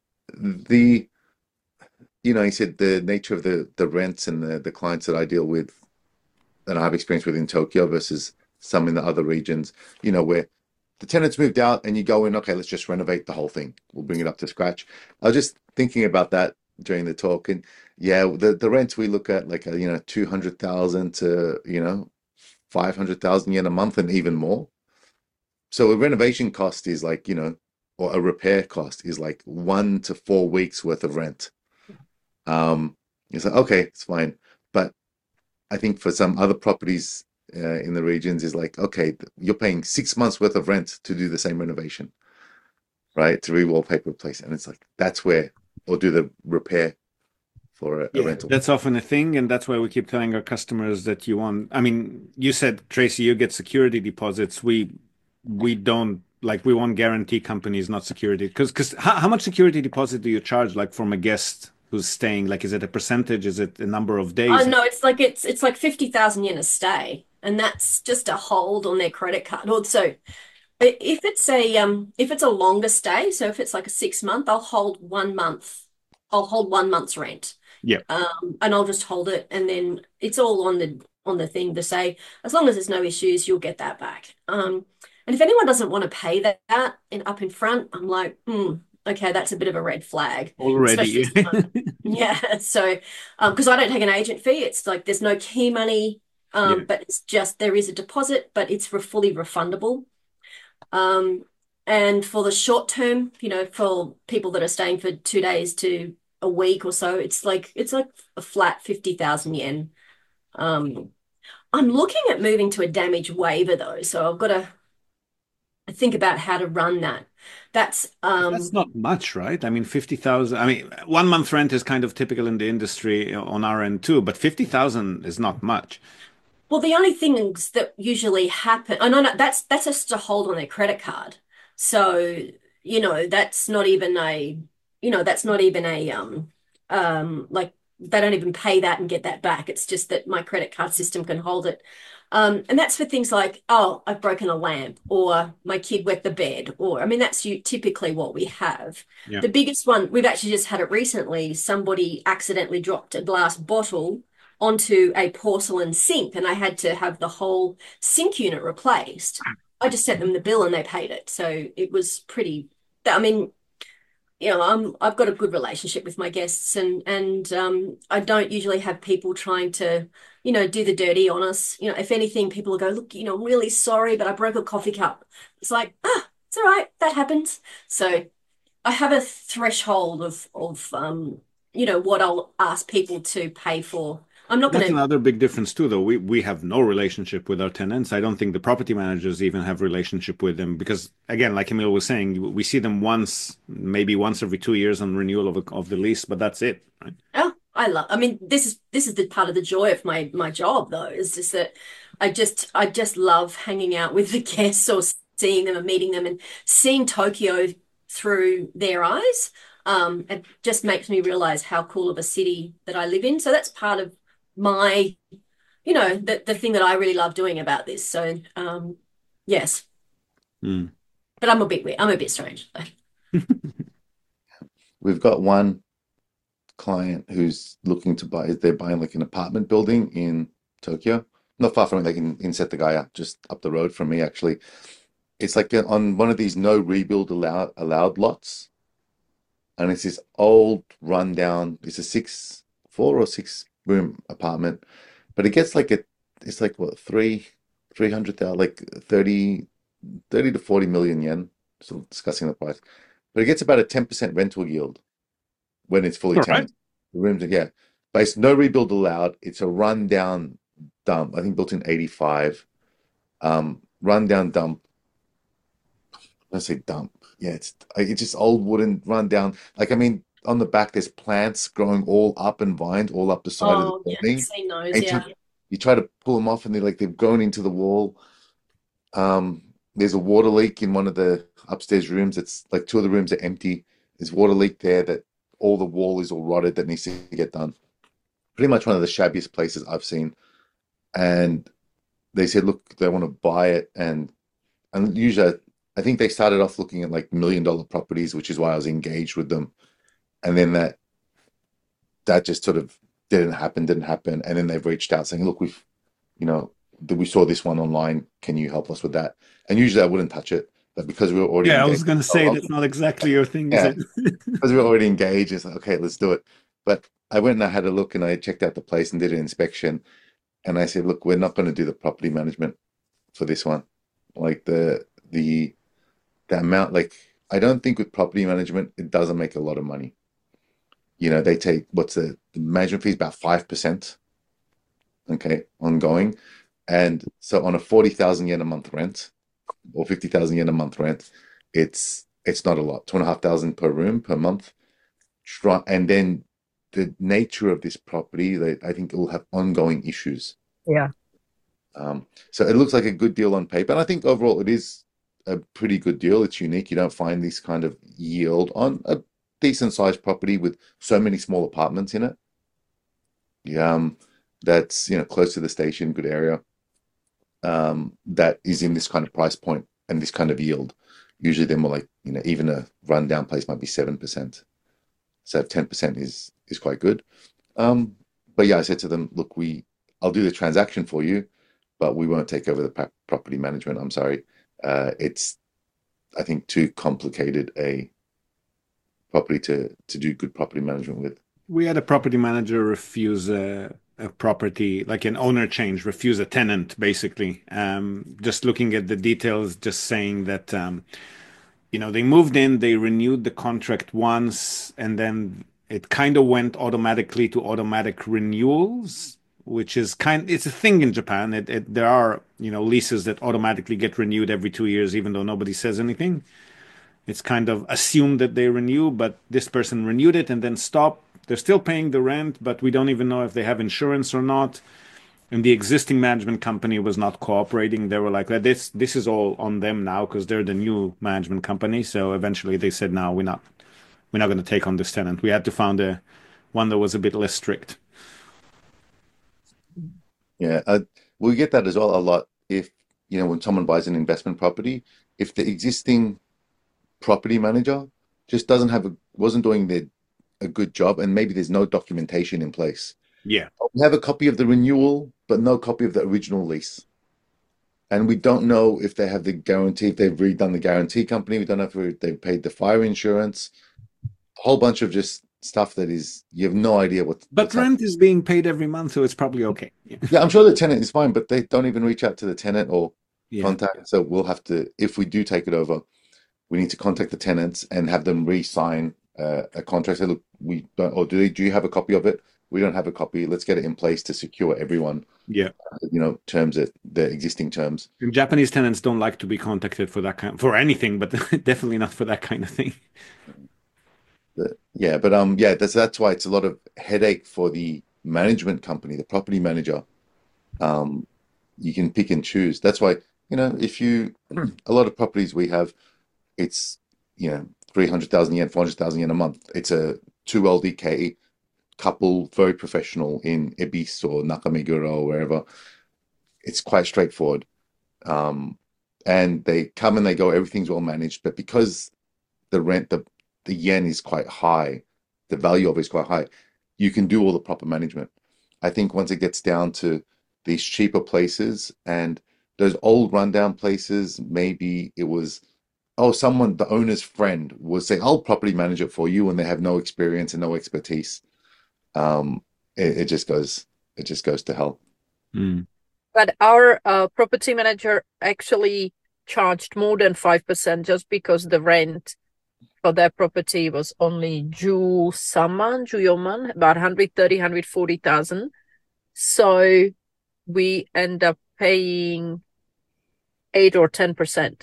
S1: You said the nature of the rents and the clients that I deal with and I have experience with in Tokyo versus some in the other regions, where the tenants moved out and you go in, okay, let's just renovate the whole thing. We'll bring it up to scratch. I was just thinking about that during the talk, and yeah, the rents we look at like 200,000 to 500,000 yen a month and even more. So a renovation cost is like, or a repair cost is like 1 to 4 weeks worth of rent. It's like, okay, it's fine. But I think for some other properties in the regions is like, okay, you're paying 6 months worth of rent to do the same renovation, right? To re-wallpaper place. And it's like, that's where, or do the repair for a rental.
S2: That's often a thing. And that's why we keep telling our customers that you said, Tracy, you get security deposits. We don't, we won't guarantee companies, not security. Because how much security deposit do you charge from a guest who's staying? Is it a percentage? Is it a number of days?
S4: Oh no, it's like 50,000 yen a stay, and that's just a hold on their credit card. Also, if it's a longer stay, so if it's like a 6 month, I'll hold 1 month. I'll hold 1 month's rent.
S2: Yeah.
S4: And I'll just hold it, and then it's all on the thing to say, as long as there's no issues, you'll get that back. And if anyone doesn't want to pay that up in front, I'm like, okay, that's a bit of a red flag.
S2: Already.
S4: Yeah. So, because I don't take an agent fee, it's like there's no key money
S2: Yeah.
S4: But it's just there is a deposit, but it's fully refundable. Um, and for the short term, for people that are staying for 2 days to a week or so, it's like a flat 50,000 yen. Um, I'm looking at moving to a damage waiver though, so I've got to think about how to run that. That's
S2: That's not much, right? I mean, 50,000. I mean, 1 month rent is kind of typical in the industry on our end too, but 50,000 is not much.
S4: well, the only things that usually happen, I know that's just a hold on their credit card. So, that's not even like they don't even pay that and get that back. It's just that my credit card system can hold it. And that's for things like, oh, I've broken a lamp or my kid wet the bed, or I mean, that's typically what we have.
S2: Yeah.
S4: The biggest one, we've actually just had it recently. Somebody accidentally dropped a glass bottle onto a porcelain sink, and I had to have the whole sink unit replaced. I just sent them the bill and they paid it. So it was pretty, I mean, I've got a good relationship with my guests, and I don't usually have people trying to, do the dirty on us. If anything, people will go, look, I'm really sorry, but I broke a coffee cup. It's like, it's all right, that happens. So I have a threshold of what I'll ask people to pay for. I'm not
S2: That's
S4: going to.
S2: another big difference too, though. We have no relationship with our tenants. I don't think the property managers even have relationship with them because, again, like Emil was saying, we see them once, maybe once every 2 years on renewal of the lease, but that's it, right?
S4: Oh, I mean, this is the part of the joy of my job though, is just that I just love hanging out with the guests or seeing them and meeting them and seeing Tokyo through their eyes. It just makes me realize how cool of a city that I live in. So that's part of my, the thing that I really love doing about this. So yes,
S2: Mm.
S4: but I'm a bit weird. I'm a bit strange.
S1: We've got one client who's looking to buy, they're buying like an apartment building in Tokyo. Not far from it, they can set the guy up just up the road from me, actually. It's like on one of these no rebuild allowed lots. And it's this old rundown, it's a 4 or 6 room apartment, but it gets like it's like what, 300,000, like 30 to 40 million yen. Still discussing the price, but it gets about a 10% rental yield when it's fully
S2: All right.
S1: tenanted. The rooms are, yeah, but it's no rebuild allowed. It's a rundown dump. I think built in 85. Rundown dump. Let's say dump. Yeah, it's just old wooden rundown. Like I mean, on the back there's plants growing all up and vines all up the side of the
S4: Oh, yeah,
S1: building.
S4: seen those,
S1: And
S4: yeah.
S1: you try to pull them off, and they've grown into the wall. There's a water leak in one of the upstairs rooms. It's like two of the rooms are empty. There's water leak there that all the wall is all rotted that needs to get done. Pretty much one of the shabbiest places I've seen. And they said, look, they want to buy it, and usually I think they started off looking at like $1 million properties, which is why I was engaged with them. And then that just sort of didn't happen. And then they've reached out saying, look, you know, we saw this one online. Can you help us with that? And usually I wouldn't touch it, but because we were already
S2: Yeah, I was
S1: engaged,
S2: going to say that's not exactly your thing, is
S1: yeah,
S2: it?
S1: because we were already engaged, it's like, okay, let's do it. But I went and I had a look and I checked out the place and did an inspection. And I said, look, we're not going to do the property management for this one. Like the amount, like I don't think with property management, it doesn't make a lot of money. They take what's the management fee is about 5%, okay, ongoing. And so on a 40,000 yen a month rent or 50,000 yen a month rent, it's not a lot. 2,500 per room per month. And then the nature of this property, I think it will have ongoing issues.
S3: Yeah.
S1: So it looks like a good deal on paper. And I think overall it is a pretty good deal. It's unique. You don't find this kind of yield on a decent sized property with so many small apartments in it. Yeah, that's close to the station, good area. That is in this kind of price point and this kind of yield. Usually they're more like, even a rundown place might be 7%. So 10% is quite good. But yeah, I said to them, look, I'll do the transaction for you, but we won't take over the property management. I'm sorry. It's, I think, too complicated a property to do good property management with.
S2: We had a property manager refuse a property, like an owner change, refuse a tenant, basically. Just looking at the details, just saying that, they moved in, they renewed the contract once, and then it kind of went automatically to automatic renewals, which is it's a thing in Japan. There are, leases that automatically get renewed every 2 years, even though nobody says anything. It's kind of assumed that they renew, but this person renewed it and then stopped. They're still paying the rent, but we don't even know if they have insurance or not. And the existing management company was not cooperating. They were like, this is all on them now because they're the new management company. So eventually they said, no, we're not going to take on this tenant. We had to find one that was a bit less strict.
S1: Yeah, we get that as well a lot. If, when someone buys an investment property, if the existing property manager just wasn't doing a good job, and maybe there's no documentation in place.
S2: Yeah.
S1: We have a copy of the renewal, but no copy of the original lease. And we don't know if they have the guarantee, if they've redone the guarantee company. We don't know if they've paid the fire insurance. A whole bunch of just stuff that you have no idea what.
S2: But rent is being paid every month, so it's probably okay.
S1: Yeah, I'm sure the tenant is fine, but they don't even reach out to the tenant or contact. So we'll have to, if we do take it over, we need to contact the tenants and have them re-sign a contract. Say, look, we don't, or do you have a copy of it? We don't have a copy. Let's get it in place to secure everyone.
S2: Yeah.
S1: Terms the existing terms.
S2: And Japanese tenants don't like to be contacted for anything, but definitely not for that kind of thing.
S1: That's why it's a lot of headache for the management company, the property manager. You can pick and choose. That's why, if a lot of properties we have, it's 300,000 yen, 400,000 yen a month. It's a 2 LDK couple, very professional in Ebis or Nakameguro or wherever. It's quite straightforward. And they come and they go, everything's well managed. But because the rent, the yen is quite high, the value of it is quite high, you can do all the proper management. I think once it gets down to these cheaper places and those old rundown places, maybe it was, the owner's friend will say, I'll property manage it for you, when they have no experience and no expertise. It just goes to hell.
S2: Mm.
S3: But our property manager actually charged more than 5% just because the rent for their property was only Juyoman, about 130, 140,000. So we end up paying 8 or 10%.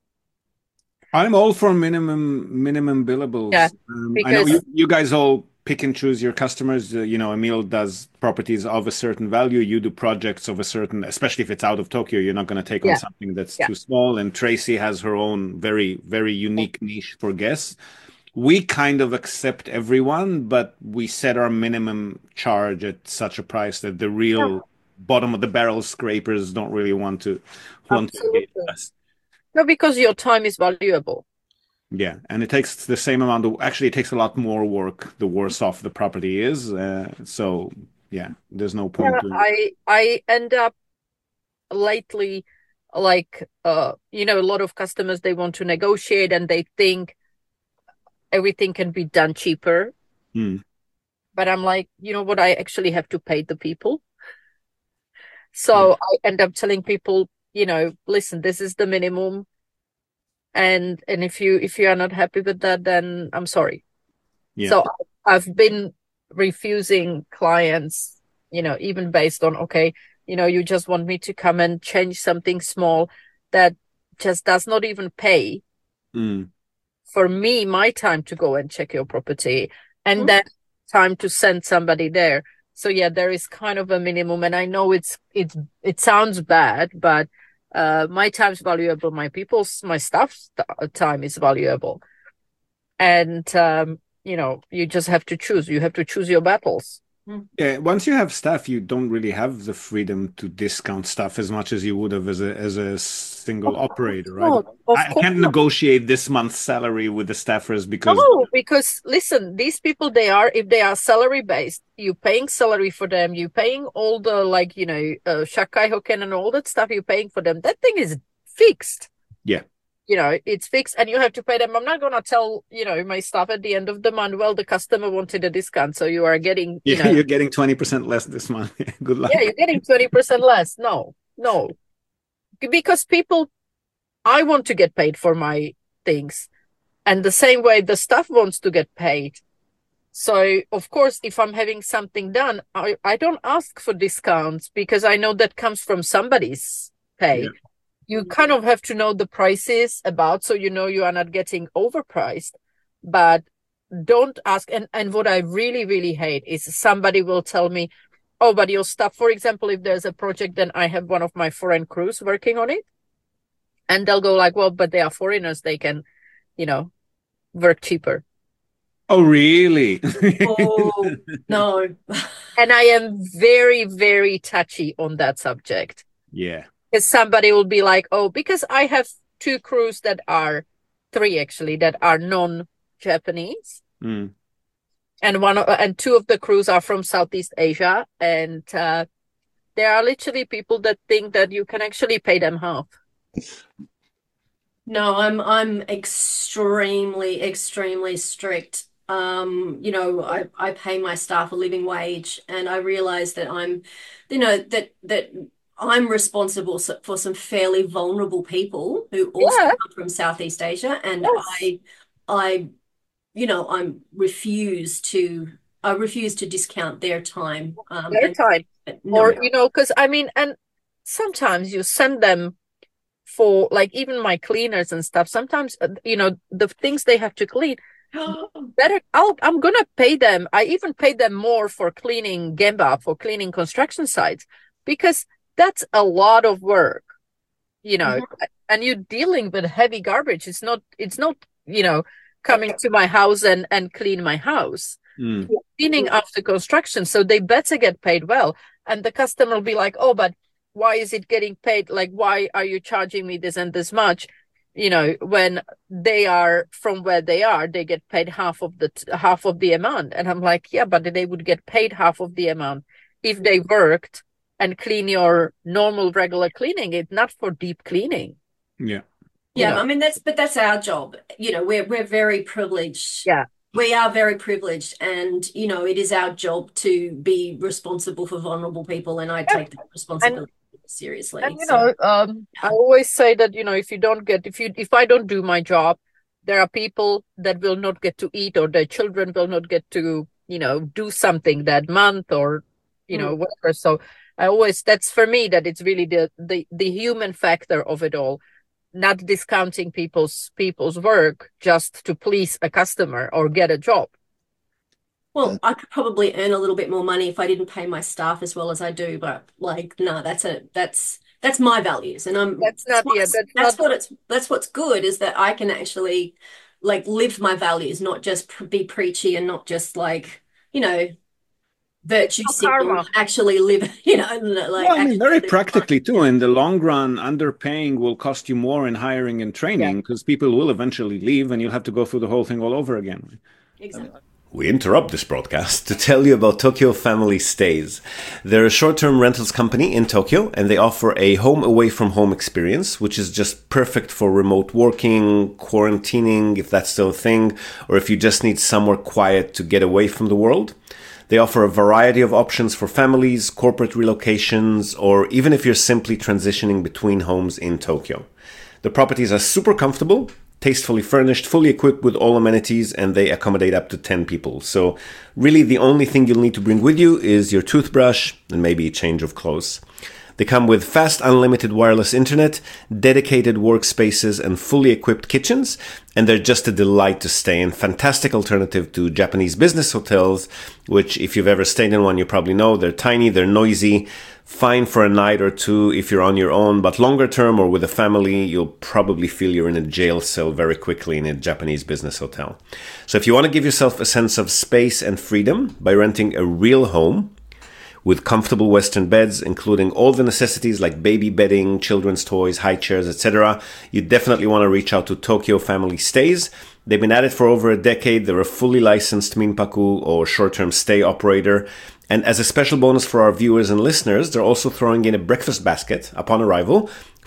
S2: I'm all for minimum billables.
S3: Yeah,
S2: I know you guys all pick and choose your customers. Emil does properties of a certain value. You do projects of a certain, especially if it's out of Tokyo, you're not going to take on something that's too small. And Tracy has her own very, very unique niche for guests. We kind of accept everyone, but we set our minimum charge at such a price that the real bottom of the barrel scrapers don't really want to engage with us.
S3: No, because your time is valuable.
S2: Yeah, and it takes the same amount of, actually it takes a lot more work the worse off the property is. So yeah, there's no point.
S3: I end up lately, like, a lot of customers, they want to negotiate and they think everything can be done cheaper.
S2: Mm.
S3: But I'm like, you know what, I actually have to pay the people. So I end up telling people, listen, this is the minimum. And if you are not happy with that, then I'm sorry.
S2: Yeah.
S3: So I've been refusing clients, even based on, okay, you just want me to come and change something small that just does not even pay for me, my time to go and check your property and then time to send somebody there. So yeah, there is kind of a minimum, and I know it sounds bad, but my time's valuable, my staff's time is valuable. And, you just have to choose. You have to choose your battles.
S2: Yeah, once you have staff, you don't really have the freedom to discount stuff as much as you would have as a single operator, right? I can't negotiate this month's salary with the staffers because
S3: listen, these people, if they are salary based, you're paying salary for them, you're paying all the Shakai Hoken and all that stuff, you're paying for them. That thing is fixed.
S2: Yeah.
S3: it's fixed and you have to pay them. I'm not going to tell, my staff at the end of the month, well, the customer wanted a discount, so you are getting,
S2: you're getting 20% less this month. Good luck.
S3: Yeah, you're getting 20% less. No. Because I want to get paid for my things. And the same way the staff wants to get paid. So, of course, if I'm having something done, I don't ask for discounts because I know that comes from somebody's pay. Yeah. You kind of have to know the prices so you are not getting overpriced. But don't ask. And what I really, really hate is somebody will tell me, oh, but your stuff, for example, if there's a project, then I have one of my foreign crews working on it. And they'll go like, well, but they are foreigners. They can, work cheaper.
S2: Oh, really?
S4: Oh, no.
S3: And I am very, very touchy on that subject.
S2: Yeah.
S3: Because somebody will be like, oh, because I have three crews that are non-Japanese.
S2: Mm.
S3: And two of the crews are from Southeast Asia. And there are literally people that think that you can actually pay them half.
S4: No, I'm extremely, extremely strict. I pay my staff a living wage, and I realize that that I'm responsible for some fairly vulnerable people who also come from Southeast Asia, and yes. I refuse to discount their time.
S3: Because and sometimes you send them for like even my cleaners and stuff. Sometimes the things they have to clean. Better, I'm gonna pay them. I even pay them more for cleaning Gemba, for cleaning construction sites, because that's a lot of work, mm-hmm. And you're dealing with heavy garbage. It's not coming to my house and clean my house.
S2: Mm.
S3: You're cleaning after construction, so they better get paid well. And the customer will be like, oh, but why is it getting paid? Like, why are you charging me this and this much? When they are from where they are, they get paid half of the amount. And I'm like, yeah, but they would get paid half of the amount if they worked and clean your normal regular cleaning. It's not for deep cleaning.
S2: Yeah.
S4: Yeah. I mean, that's our job. We're very privileged.
S3: Yeah.
S4: We are very privileged, and it is our job to be responsible for vulnerable people, and I take that responsibility seriously.
S3: And I always say that if I don't do my job, there are people that will not get to eat, or their children will not get to do something that month, or whatever. So that's for me, that it's really the human factor of it all, not discounting people's work just to please a customer or get a job.
S4: Well, I could probably earn a little bit more money if I didn't pay my staff as well as I do, but no, that's my values, and that's what's good, is that I can actually live my values, not just be preachy and not just virtue signal, actually live,
S2: very practically too. In the long run, underpaying will cost you more in hiring and training, because people will eventually leave and you'll have to go through the whole thing all over again.
S4: Exactly.
S2: We interrupt this broadcast to tell you about Tokyo Family Stays. They're a short-term rentals company in Tokyo, and they offer a home away from home experience, which is just perfect for remote working, quarantining, if that's still a thing, or if you just need somewhere quiet to get away from the world. They offer a variety of options for families, corporate relocations, or even if you're simply transitioning between homes in Tokyo. The properties are super comfortable, tastefully furnished, fully equipped with all amenities, and they accommodate up to 10 people. So really the only thing you'll need to bring with you is your toothbrush and maybe a change of clothes. They come with fast, unlimited wireless internet, dedicated workspaces, and fully equipped kitchens, and they're just a delight to stay in. Fantastic alternative to Japanese business hotels, which if you've ever stayed in one, you probably know they're tiny, they're noisy, fine for a night or two if you're on your own, but longer term or with a family, you'll probably feel you're in a jail cell very quickly in a Japanese business hotel. So if you want to give yourself a sense of space and freedom by renting a real home with comfortable Western beds, including all the necessities like baby bedding, children's toys, high chairs, etc., you definitely want to reach out to Tokyo Family Stays. They've been at it for over a decade. They're a fully licensed Minpaku or short-term stay operator. And as a special bonus for our viewers and listeners, they're also throwing in a breakfast basket upon arrival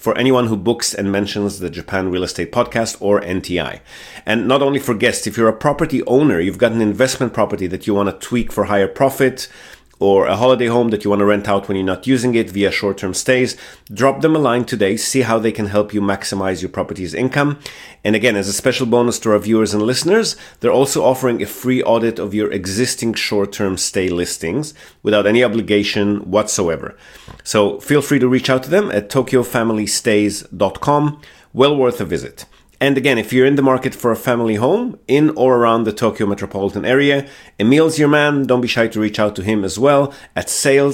S2: for anyone who books and mentions the Japan Real Estate Podcast or NTI. And not only for guests, if you're a property owner, you've got an investment property that you want to tweak for higher profit, or a holiday home that you want to rent out when you're not using it via short-term stays, drop them a line today, see how they can help you maximize your property's income. And again, as a special bonus to our viewers and listeners, they're also offering a free audit of your existing short-term stay listings without any obligation whatsoever. So feel free to reach out to them at tokyofamilystays.com. Well worth a visit. And again, if you're in the market for a family home in or around the Tokyo metropolitan area, Emil's your man. Don't be shy to reach out to him as well at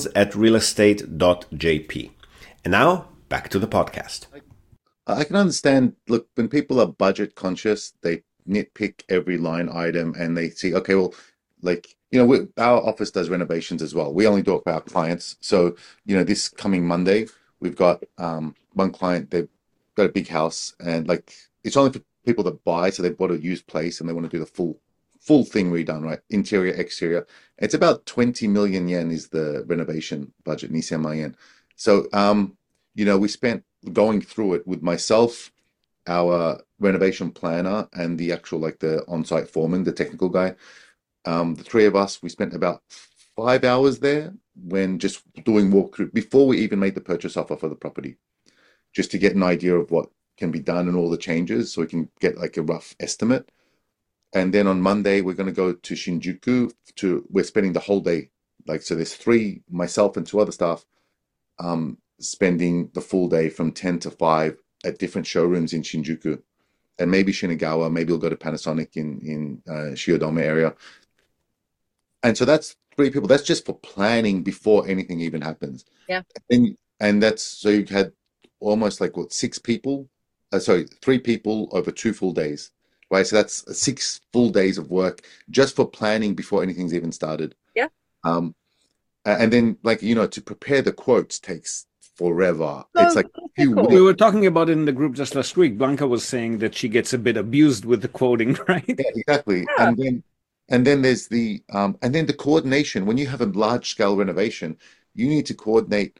S2: sales@realestate.jp. And now, back to the podcast.
S1: I can understand, look, when people are budget conscious, they nitpick every line item and they see, okay, well, like, our office does renovations as well. We only do it for our clients. So, this coming Monday, we've got one client, they've got a big house and like, it's only for people that buy, so they bought a used place and they want to do the full thing redone, right? Interior, exterior. It's about 20 million yen is the renovation budget, 2000 yen. So, we spent going through it with myself, our renovation planner, and the actual, like the on-site foreman, the technical guy. The three of us, we spent about 5 hours there when just doing walkthrough before we even made the purchase offer for the property, just to get an idea of what can be done and all the changes so we can get like a rough estimate. And then on Monday, we're going to go to Shinjuku we're spending the whole day. Like, so there's myself and two other staff, spending the full day from 10 to 5 at different showrooms in Shinjuku and maybe Shinagawa, maybe we'll go to Panasonic in Shiodome area. And so that's 3 people. That's just for planning before anything even happens.
S3: Yeah.
S1: And that's, so you had almost like 6 people, 3 people over 2 full days, right? So that's 6 full days of work just for planning before anything's even started.
S3: Yeah.
S1: And then to prepare the quotes takes forever. It's like a few weeks.
S2: We were talking about it in the group just last week. Blanca was saying that she gets a bit abused with the quoting, right?
S1: Yeah, exactly. Yeah. And then there's the coordination. When you have a large scale renovation, you need to coordinate,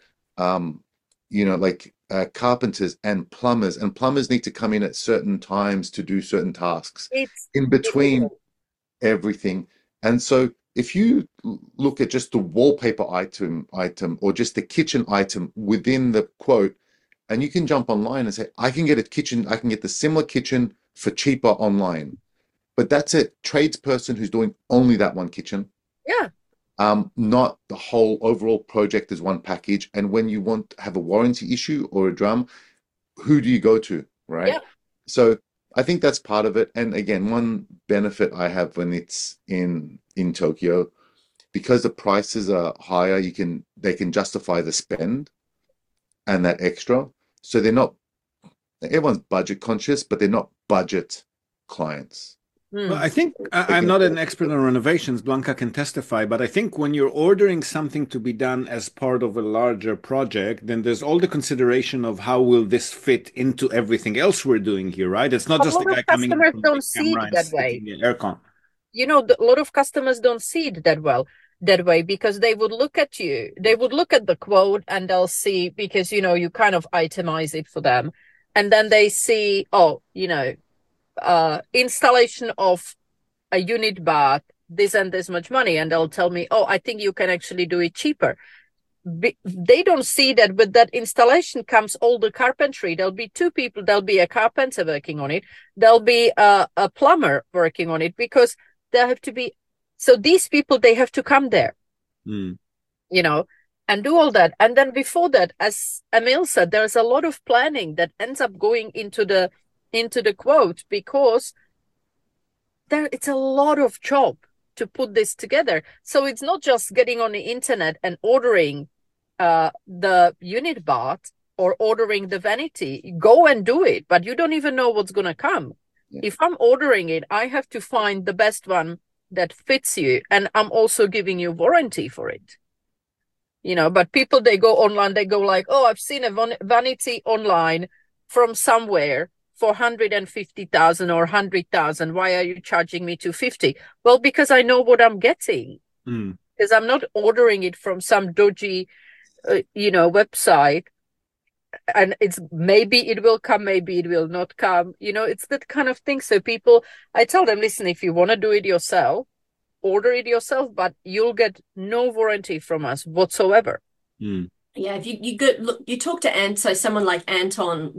S1: carpenters and plumbers need to come in at certain times to do certain tasks in between everything. And so if you look at just the wallpaper item or just the kitchen item within the quote, and you can jump online and say, I can get the similar kitchen for cheaper online. But that's a tradesperson who's doing only that one kitchen.
S3: Yeah.
S1: Not the whole overall project as one package. And when you want to have a warranty issue or a drum, who do you go to, right? Yeah. So I think that's part of it. And again, one benefit I have when it's in Tokyo, because the prices are higher, they can justify the spend and that extra. So everyone's budget conscious, but they're not budget clients.
S2: Well, I think I'm not an expert on renovations. Blanca can testify, but I think when you're ordering something to be done as part of a larger project, then there's all the consideration of how will this fit into everything else we're doing here, right? It's not just the guy coming in from the camera and sticking the aircon.
S3: A lot of customers don't see it that way because they would look at the quote and they'll see, because you kind of itemize it for them, and then they see installation of a unit bath, this and this much money, and they'll tell me, I think you can actually do it cheaper. They don't see that with that installation comes all the carpentry. There'll be 2 people. There'll be a carpenter working on it. There'll be a plumber working on it, because there have to be. So these people, they have to come there, and do all that. And then before that, as Emil said, there's a lot of planning that ends up going into the quote, because it's a lot of job to put this together. So it's not just getting on the internet and ordering the unit bath or ordering the vanity. Go and do it, but you don't even know what's going to come. Yeah. If I'm ordering it, I have to find the best one that fits you, and I'm also giving you warranty for it. But people, they go online, they go like, I've seen a vanity online from somewhere for 150,000 or 100,000. Why are you charging me 250? Well, because I know what I'm getting. Because I'm not ordering it from some dodgy, website and it's maybe it will come, maybe it will not come. It's that kind of thing. So people, I tell them, listen, if you want to do it yourself, order it yourself, but you'll get no warranty from us whatsoever.
S2: Mm.
S4: Yeah, if you go look, you talk to so someone like Anton,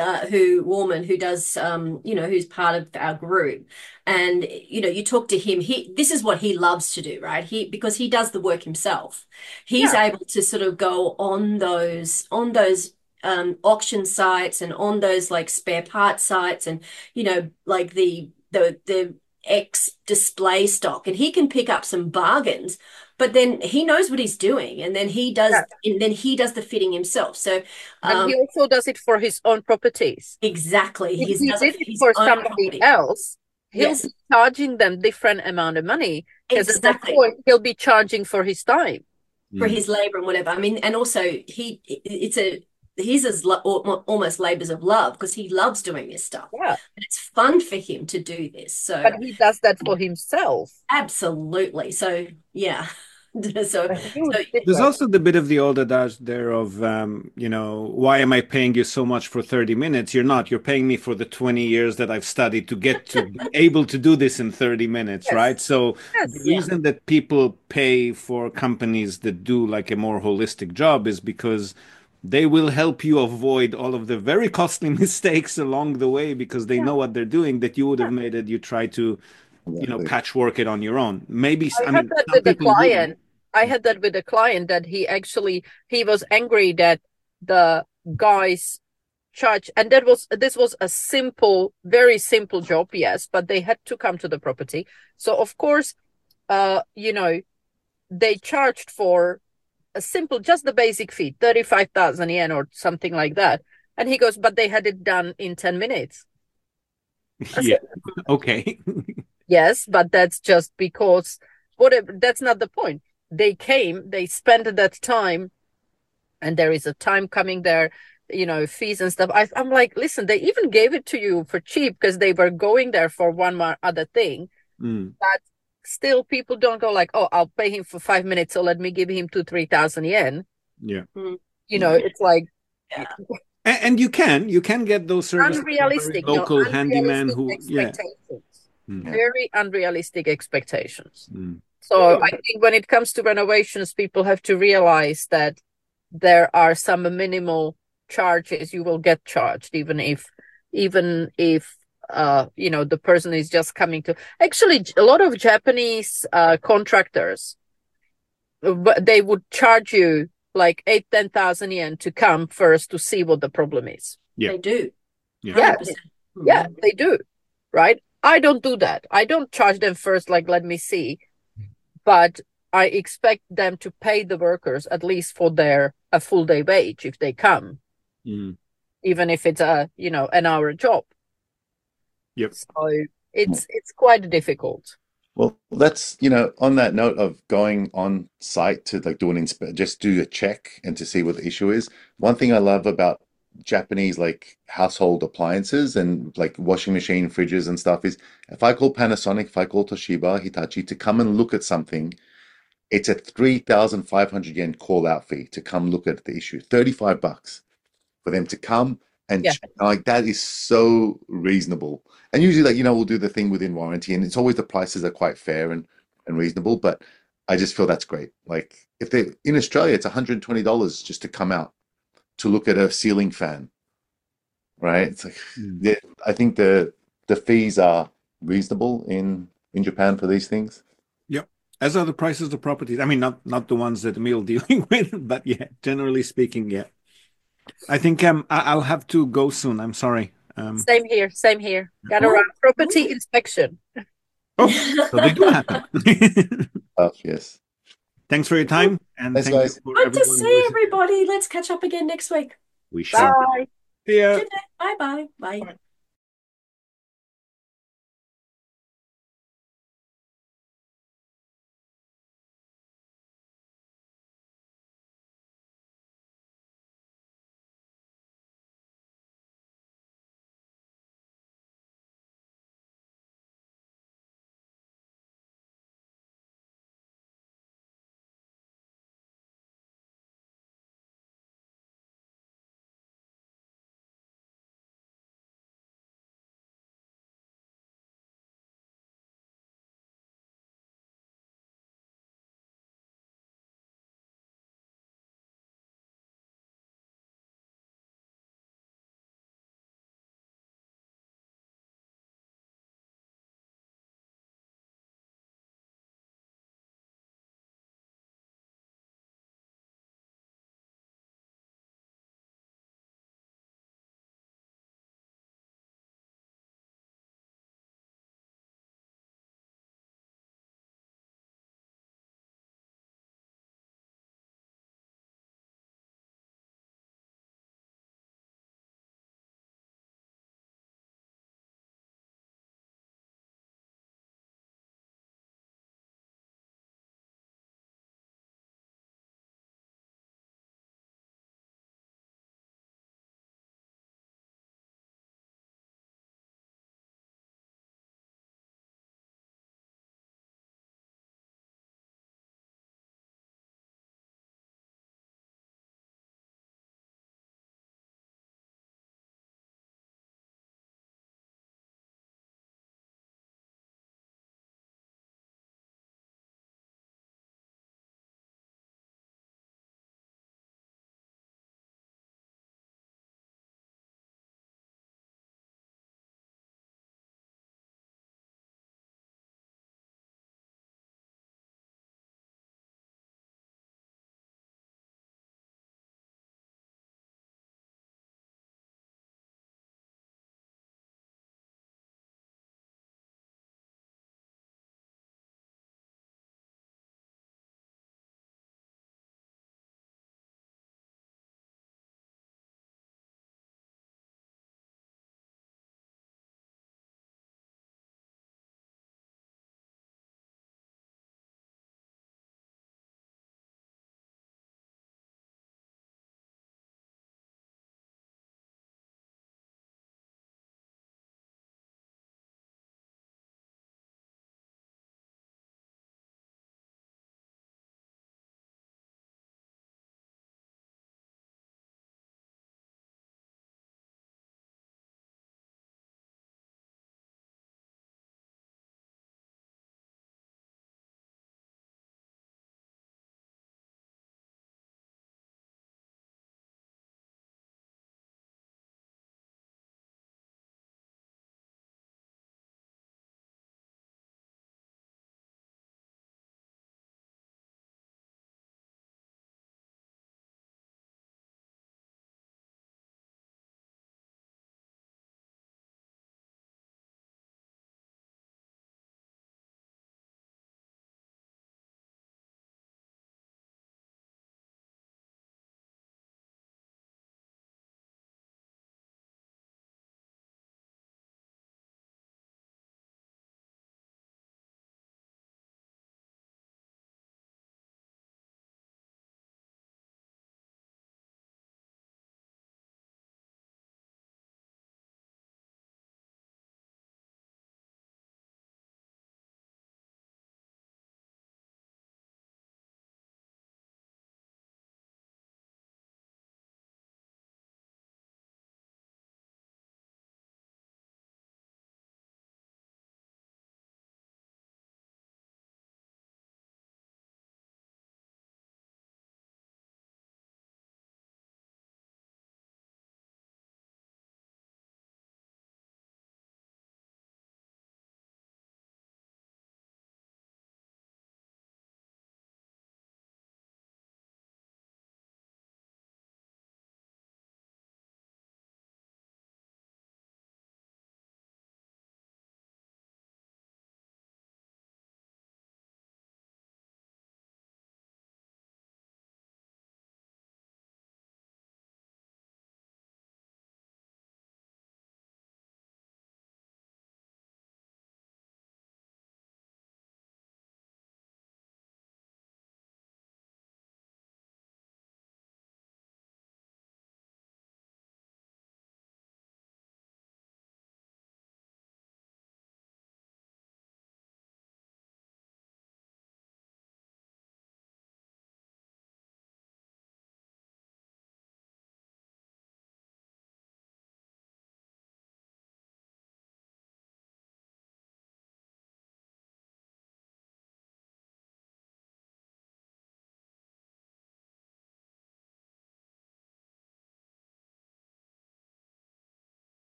S4: who does, who's part of our group, and you talk to him. This is what he loves to do, right? Because he does the work himself. He's
S3: Yeah.
S4: able to sort of go on those auction sites and on those like spare parts sites, and like the X display stock, and he can pick up some bargains, but then he knows what he's doing, and then
S3: Yeah.
S4: he does the fitting himself. So
S3: And he also does it for his own properties.
S4: exactly,
S3: If
S4: he
S3: he
S4: does it
S3: did
S4: for
S3: it
S4: his
S3: for
S4: own
S3: somebody
S4: property.
S3: else, he'll
S4: Yes,
S3: be charging them different amount of money, because at that
S4: exactly,
S3: point he'll be charging for his time.
S4: for
S2: Mm.
S4: his labor and whatever. I mean, and also he's almost labors of love, because he loves doing this stuff,
S3: Yeah.
S4: and it's fun for him to do this.
S3: But
S4: So
S3: he does that for himself.
S4: absolutely. So yeah. So
S3: A huge
S2: There's
S3: difference.
S2: also the bit of the old adage there of, why am I paying you so much for 30 minutes? You're not. You're paying me for the 20 years that I've studied to get to be able to do this in 30 minutes,
S3: Yes.
S2: right? So the
S3: Yes.
S4: yeah,
S2: reason that people pay for companies that do like a more holistic job is because they will help you avoid all of the very costly mistakes along the way, because they
S3: Yeah.
S2: know what they're doing that you would have made it. You try to,
S1: Exactly.
S2: patchwork it on your own. Maybe,
S3: I
S2: I
S3: had
S2: mean,
S3: that
S2: some
S3: with a
S2: people wouldn't.
S3: client. I had that with a client that he was angry that the guys charge, and this was a simple, very simple job, yes, but they had to come to the property. So of course, uh, you know, they charged for a simple, just the basic fee, 35,000 yen or something like that. And he goes, but they had it done in 10 minutes. I
S2: Yeah.
S3: said,
S2: Okay.
S3: yes, but that's just because whatever, that's not the point. They came, they spent that time, and there is a time coming there, fees and stuff. I'm like, listen, they even gave it to you for cheap because they were going there for one more other thing.
S2: Mm,
S3: But still, people don't go like, oh, I'll pay him for 5 minutes, so let me give him 3,000 yen.
S2: yeah.
S4: mm,
S3: It's like
S4: yeah.
S2: And you can get those services from very
S3: unrealistic,
S2: local handyman
S3: unrealistic
S2: who, yeah.
S3: expectations.
S2: Mm,
S1: Yeah.
S3: Very unrealistic expectations.
S2: mm,
S3: So I think when it comes to renovations, people have to realize that there are some minimal charges you will get charged, even if the person is just coming to. Actually, a lot of Japanese contractors, they would charge you like 8,000-10,000 yen to come first to see what the problem is.
S2: yeah.
S4: They do.
S2: Yeah.
S4: 100%.
S3: Yeah, they do. Right? I don't do that. I don't charge them first, like, let me see. But I expect them to pay the workers at least for a full day wage if they come,
S2: Mm,
S3: even if it's an hour job.
S2: yep.
S3: So it's quite difficult.
S1: Well, that's, on that note of going on site to like do just do a check and to see what the issue is. One thing I love about Japanese like household appliances and like washing machine, fridges and stuff is if I call Panasonic, if I call Toshiba, Hitachi to come and look at something, it's a 3,500 yen call out fee to come look at the issue. 35 bucks for them to come and
S3: Yeah.
S1: like that is so reasonable. And usually like we'll do the thing within warranty and it's always the prices are quite fair and reasonable, but I just feel that's great. Like if they in Australia it's $120 just to come out to look at a ceiling fan, right? It's like
S2: Mm.
S1: yeah, I think the fees are reasonable in Japan for these things.
S2: Yep. As are the prices of properties. I mean, not the ones that Emil dealing with, but yeah, generally speaking, yeah. I think I'll have to go soon. I'm sorry.
S3: Same here. Same here. Gotta run
S4: Cool.
S3: property inspection.
S2: Oh, so they do happen.
S1: Yes.
S2: Thanks for your time, and
S1: Thanks,
S2: thank you
S1: guys.
S2: for
S4: Good to
S2: everyone who
S4: see
S2: listened.
S4: everybody. Let's catch up again next week.
S2: We shall.
S3: Bye.
S2: See ya.
S4: Good day. Bye-bye. Bye.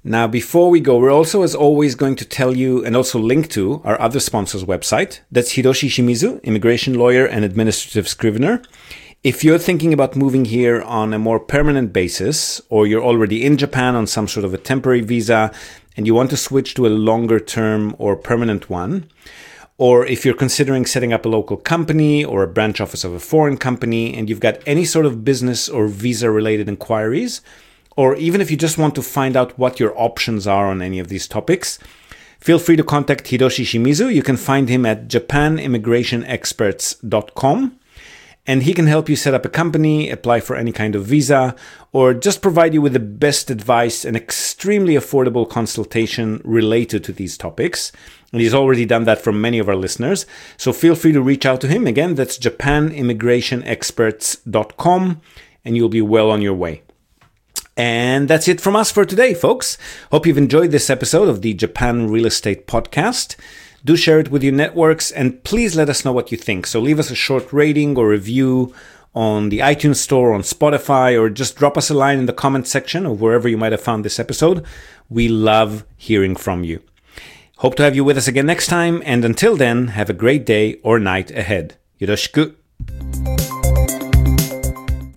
S2: Now, before we go, we're also, as always, going to tell you and also link to our other sponsor's website. That's Hiroshi Shimizu, immigration lawyer and administrative scrivener. If you're thinking about moving here on a more permanent basis, or you're already in Japan on some sort of a temporary visa and you want to switch to a longer term or permanent one, or if you're considering setting up a local company or a branch office of a foreign company and you've got any sort of business or visa related inquiries, or even if you just want to find out what your options are on any of these topics, feel free to contact Hiroshi Shimizu. You can find him at japanimmigrationexperts.com. And he can help you set up a company, apply for any kind of visa, or just provide you with the best advice and extremely affordable consultation related to these topics. And he's already done that for many of our listeners. So feel free to reach out to him. Again, that's japanimmigrationexperts.com, and you'll be well on your way. And that's it from us for today, folks. Hope you've enjoyed this episode of the Japan Real Estate Podcast. Do share it with your networks, and please let us know what you think. So leave us a short rating or review on the iTunes Store, on Spotify, or just drop us a line in the comment section of wherever you might have found this episode. We love hearing from you. Hope to have you with us again next time, and until then, have a great day or night ahead. Yoroshiku.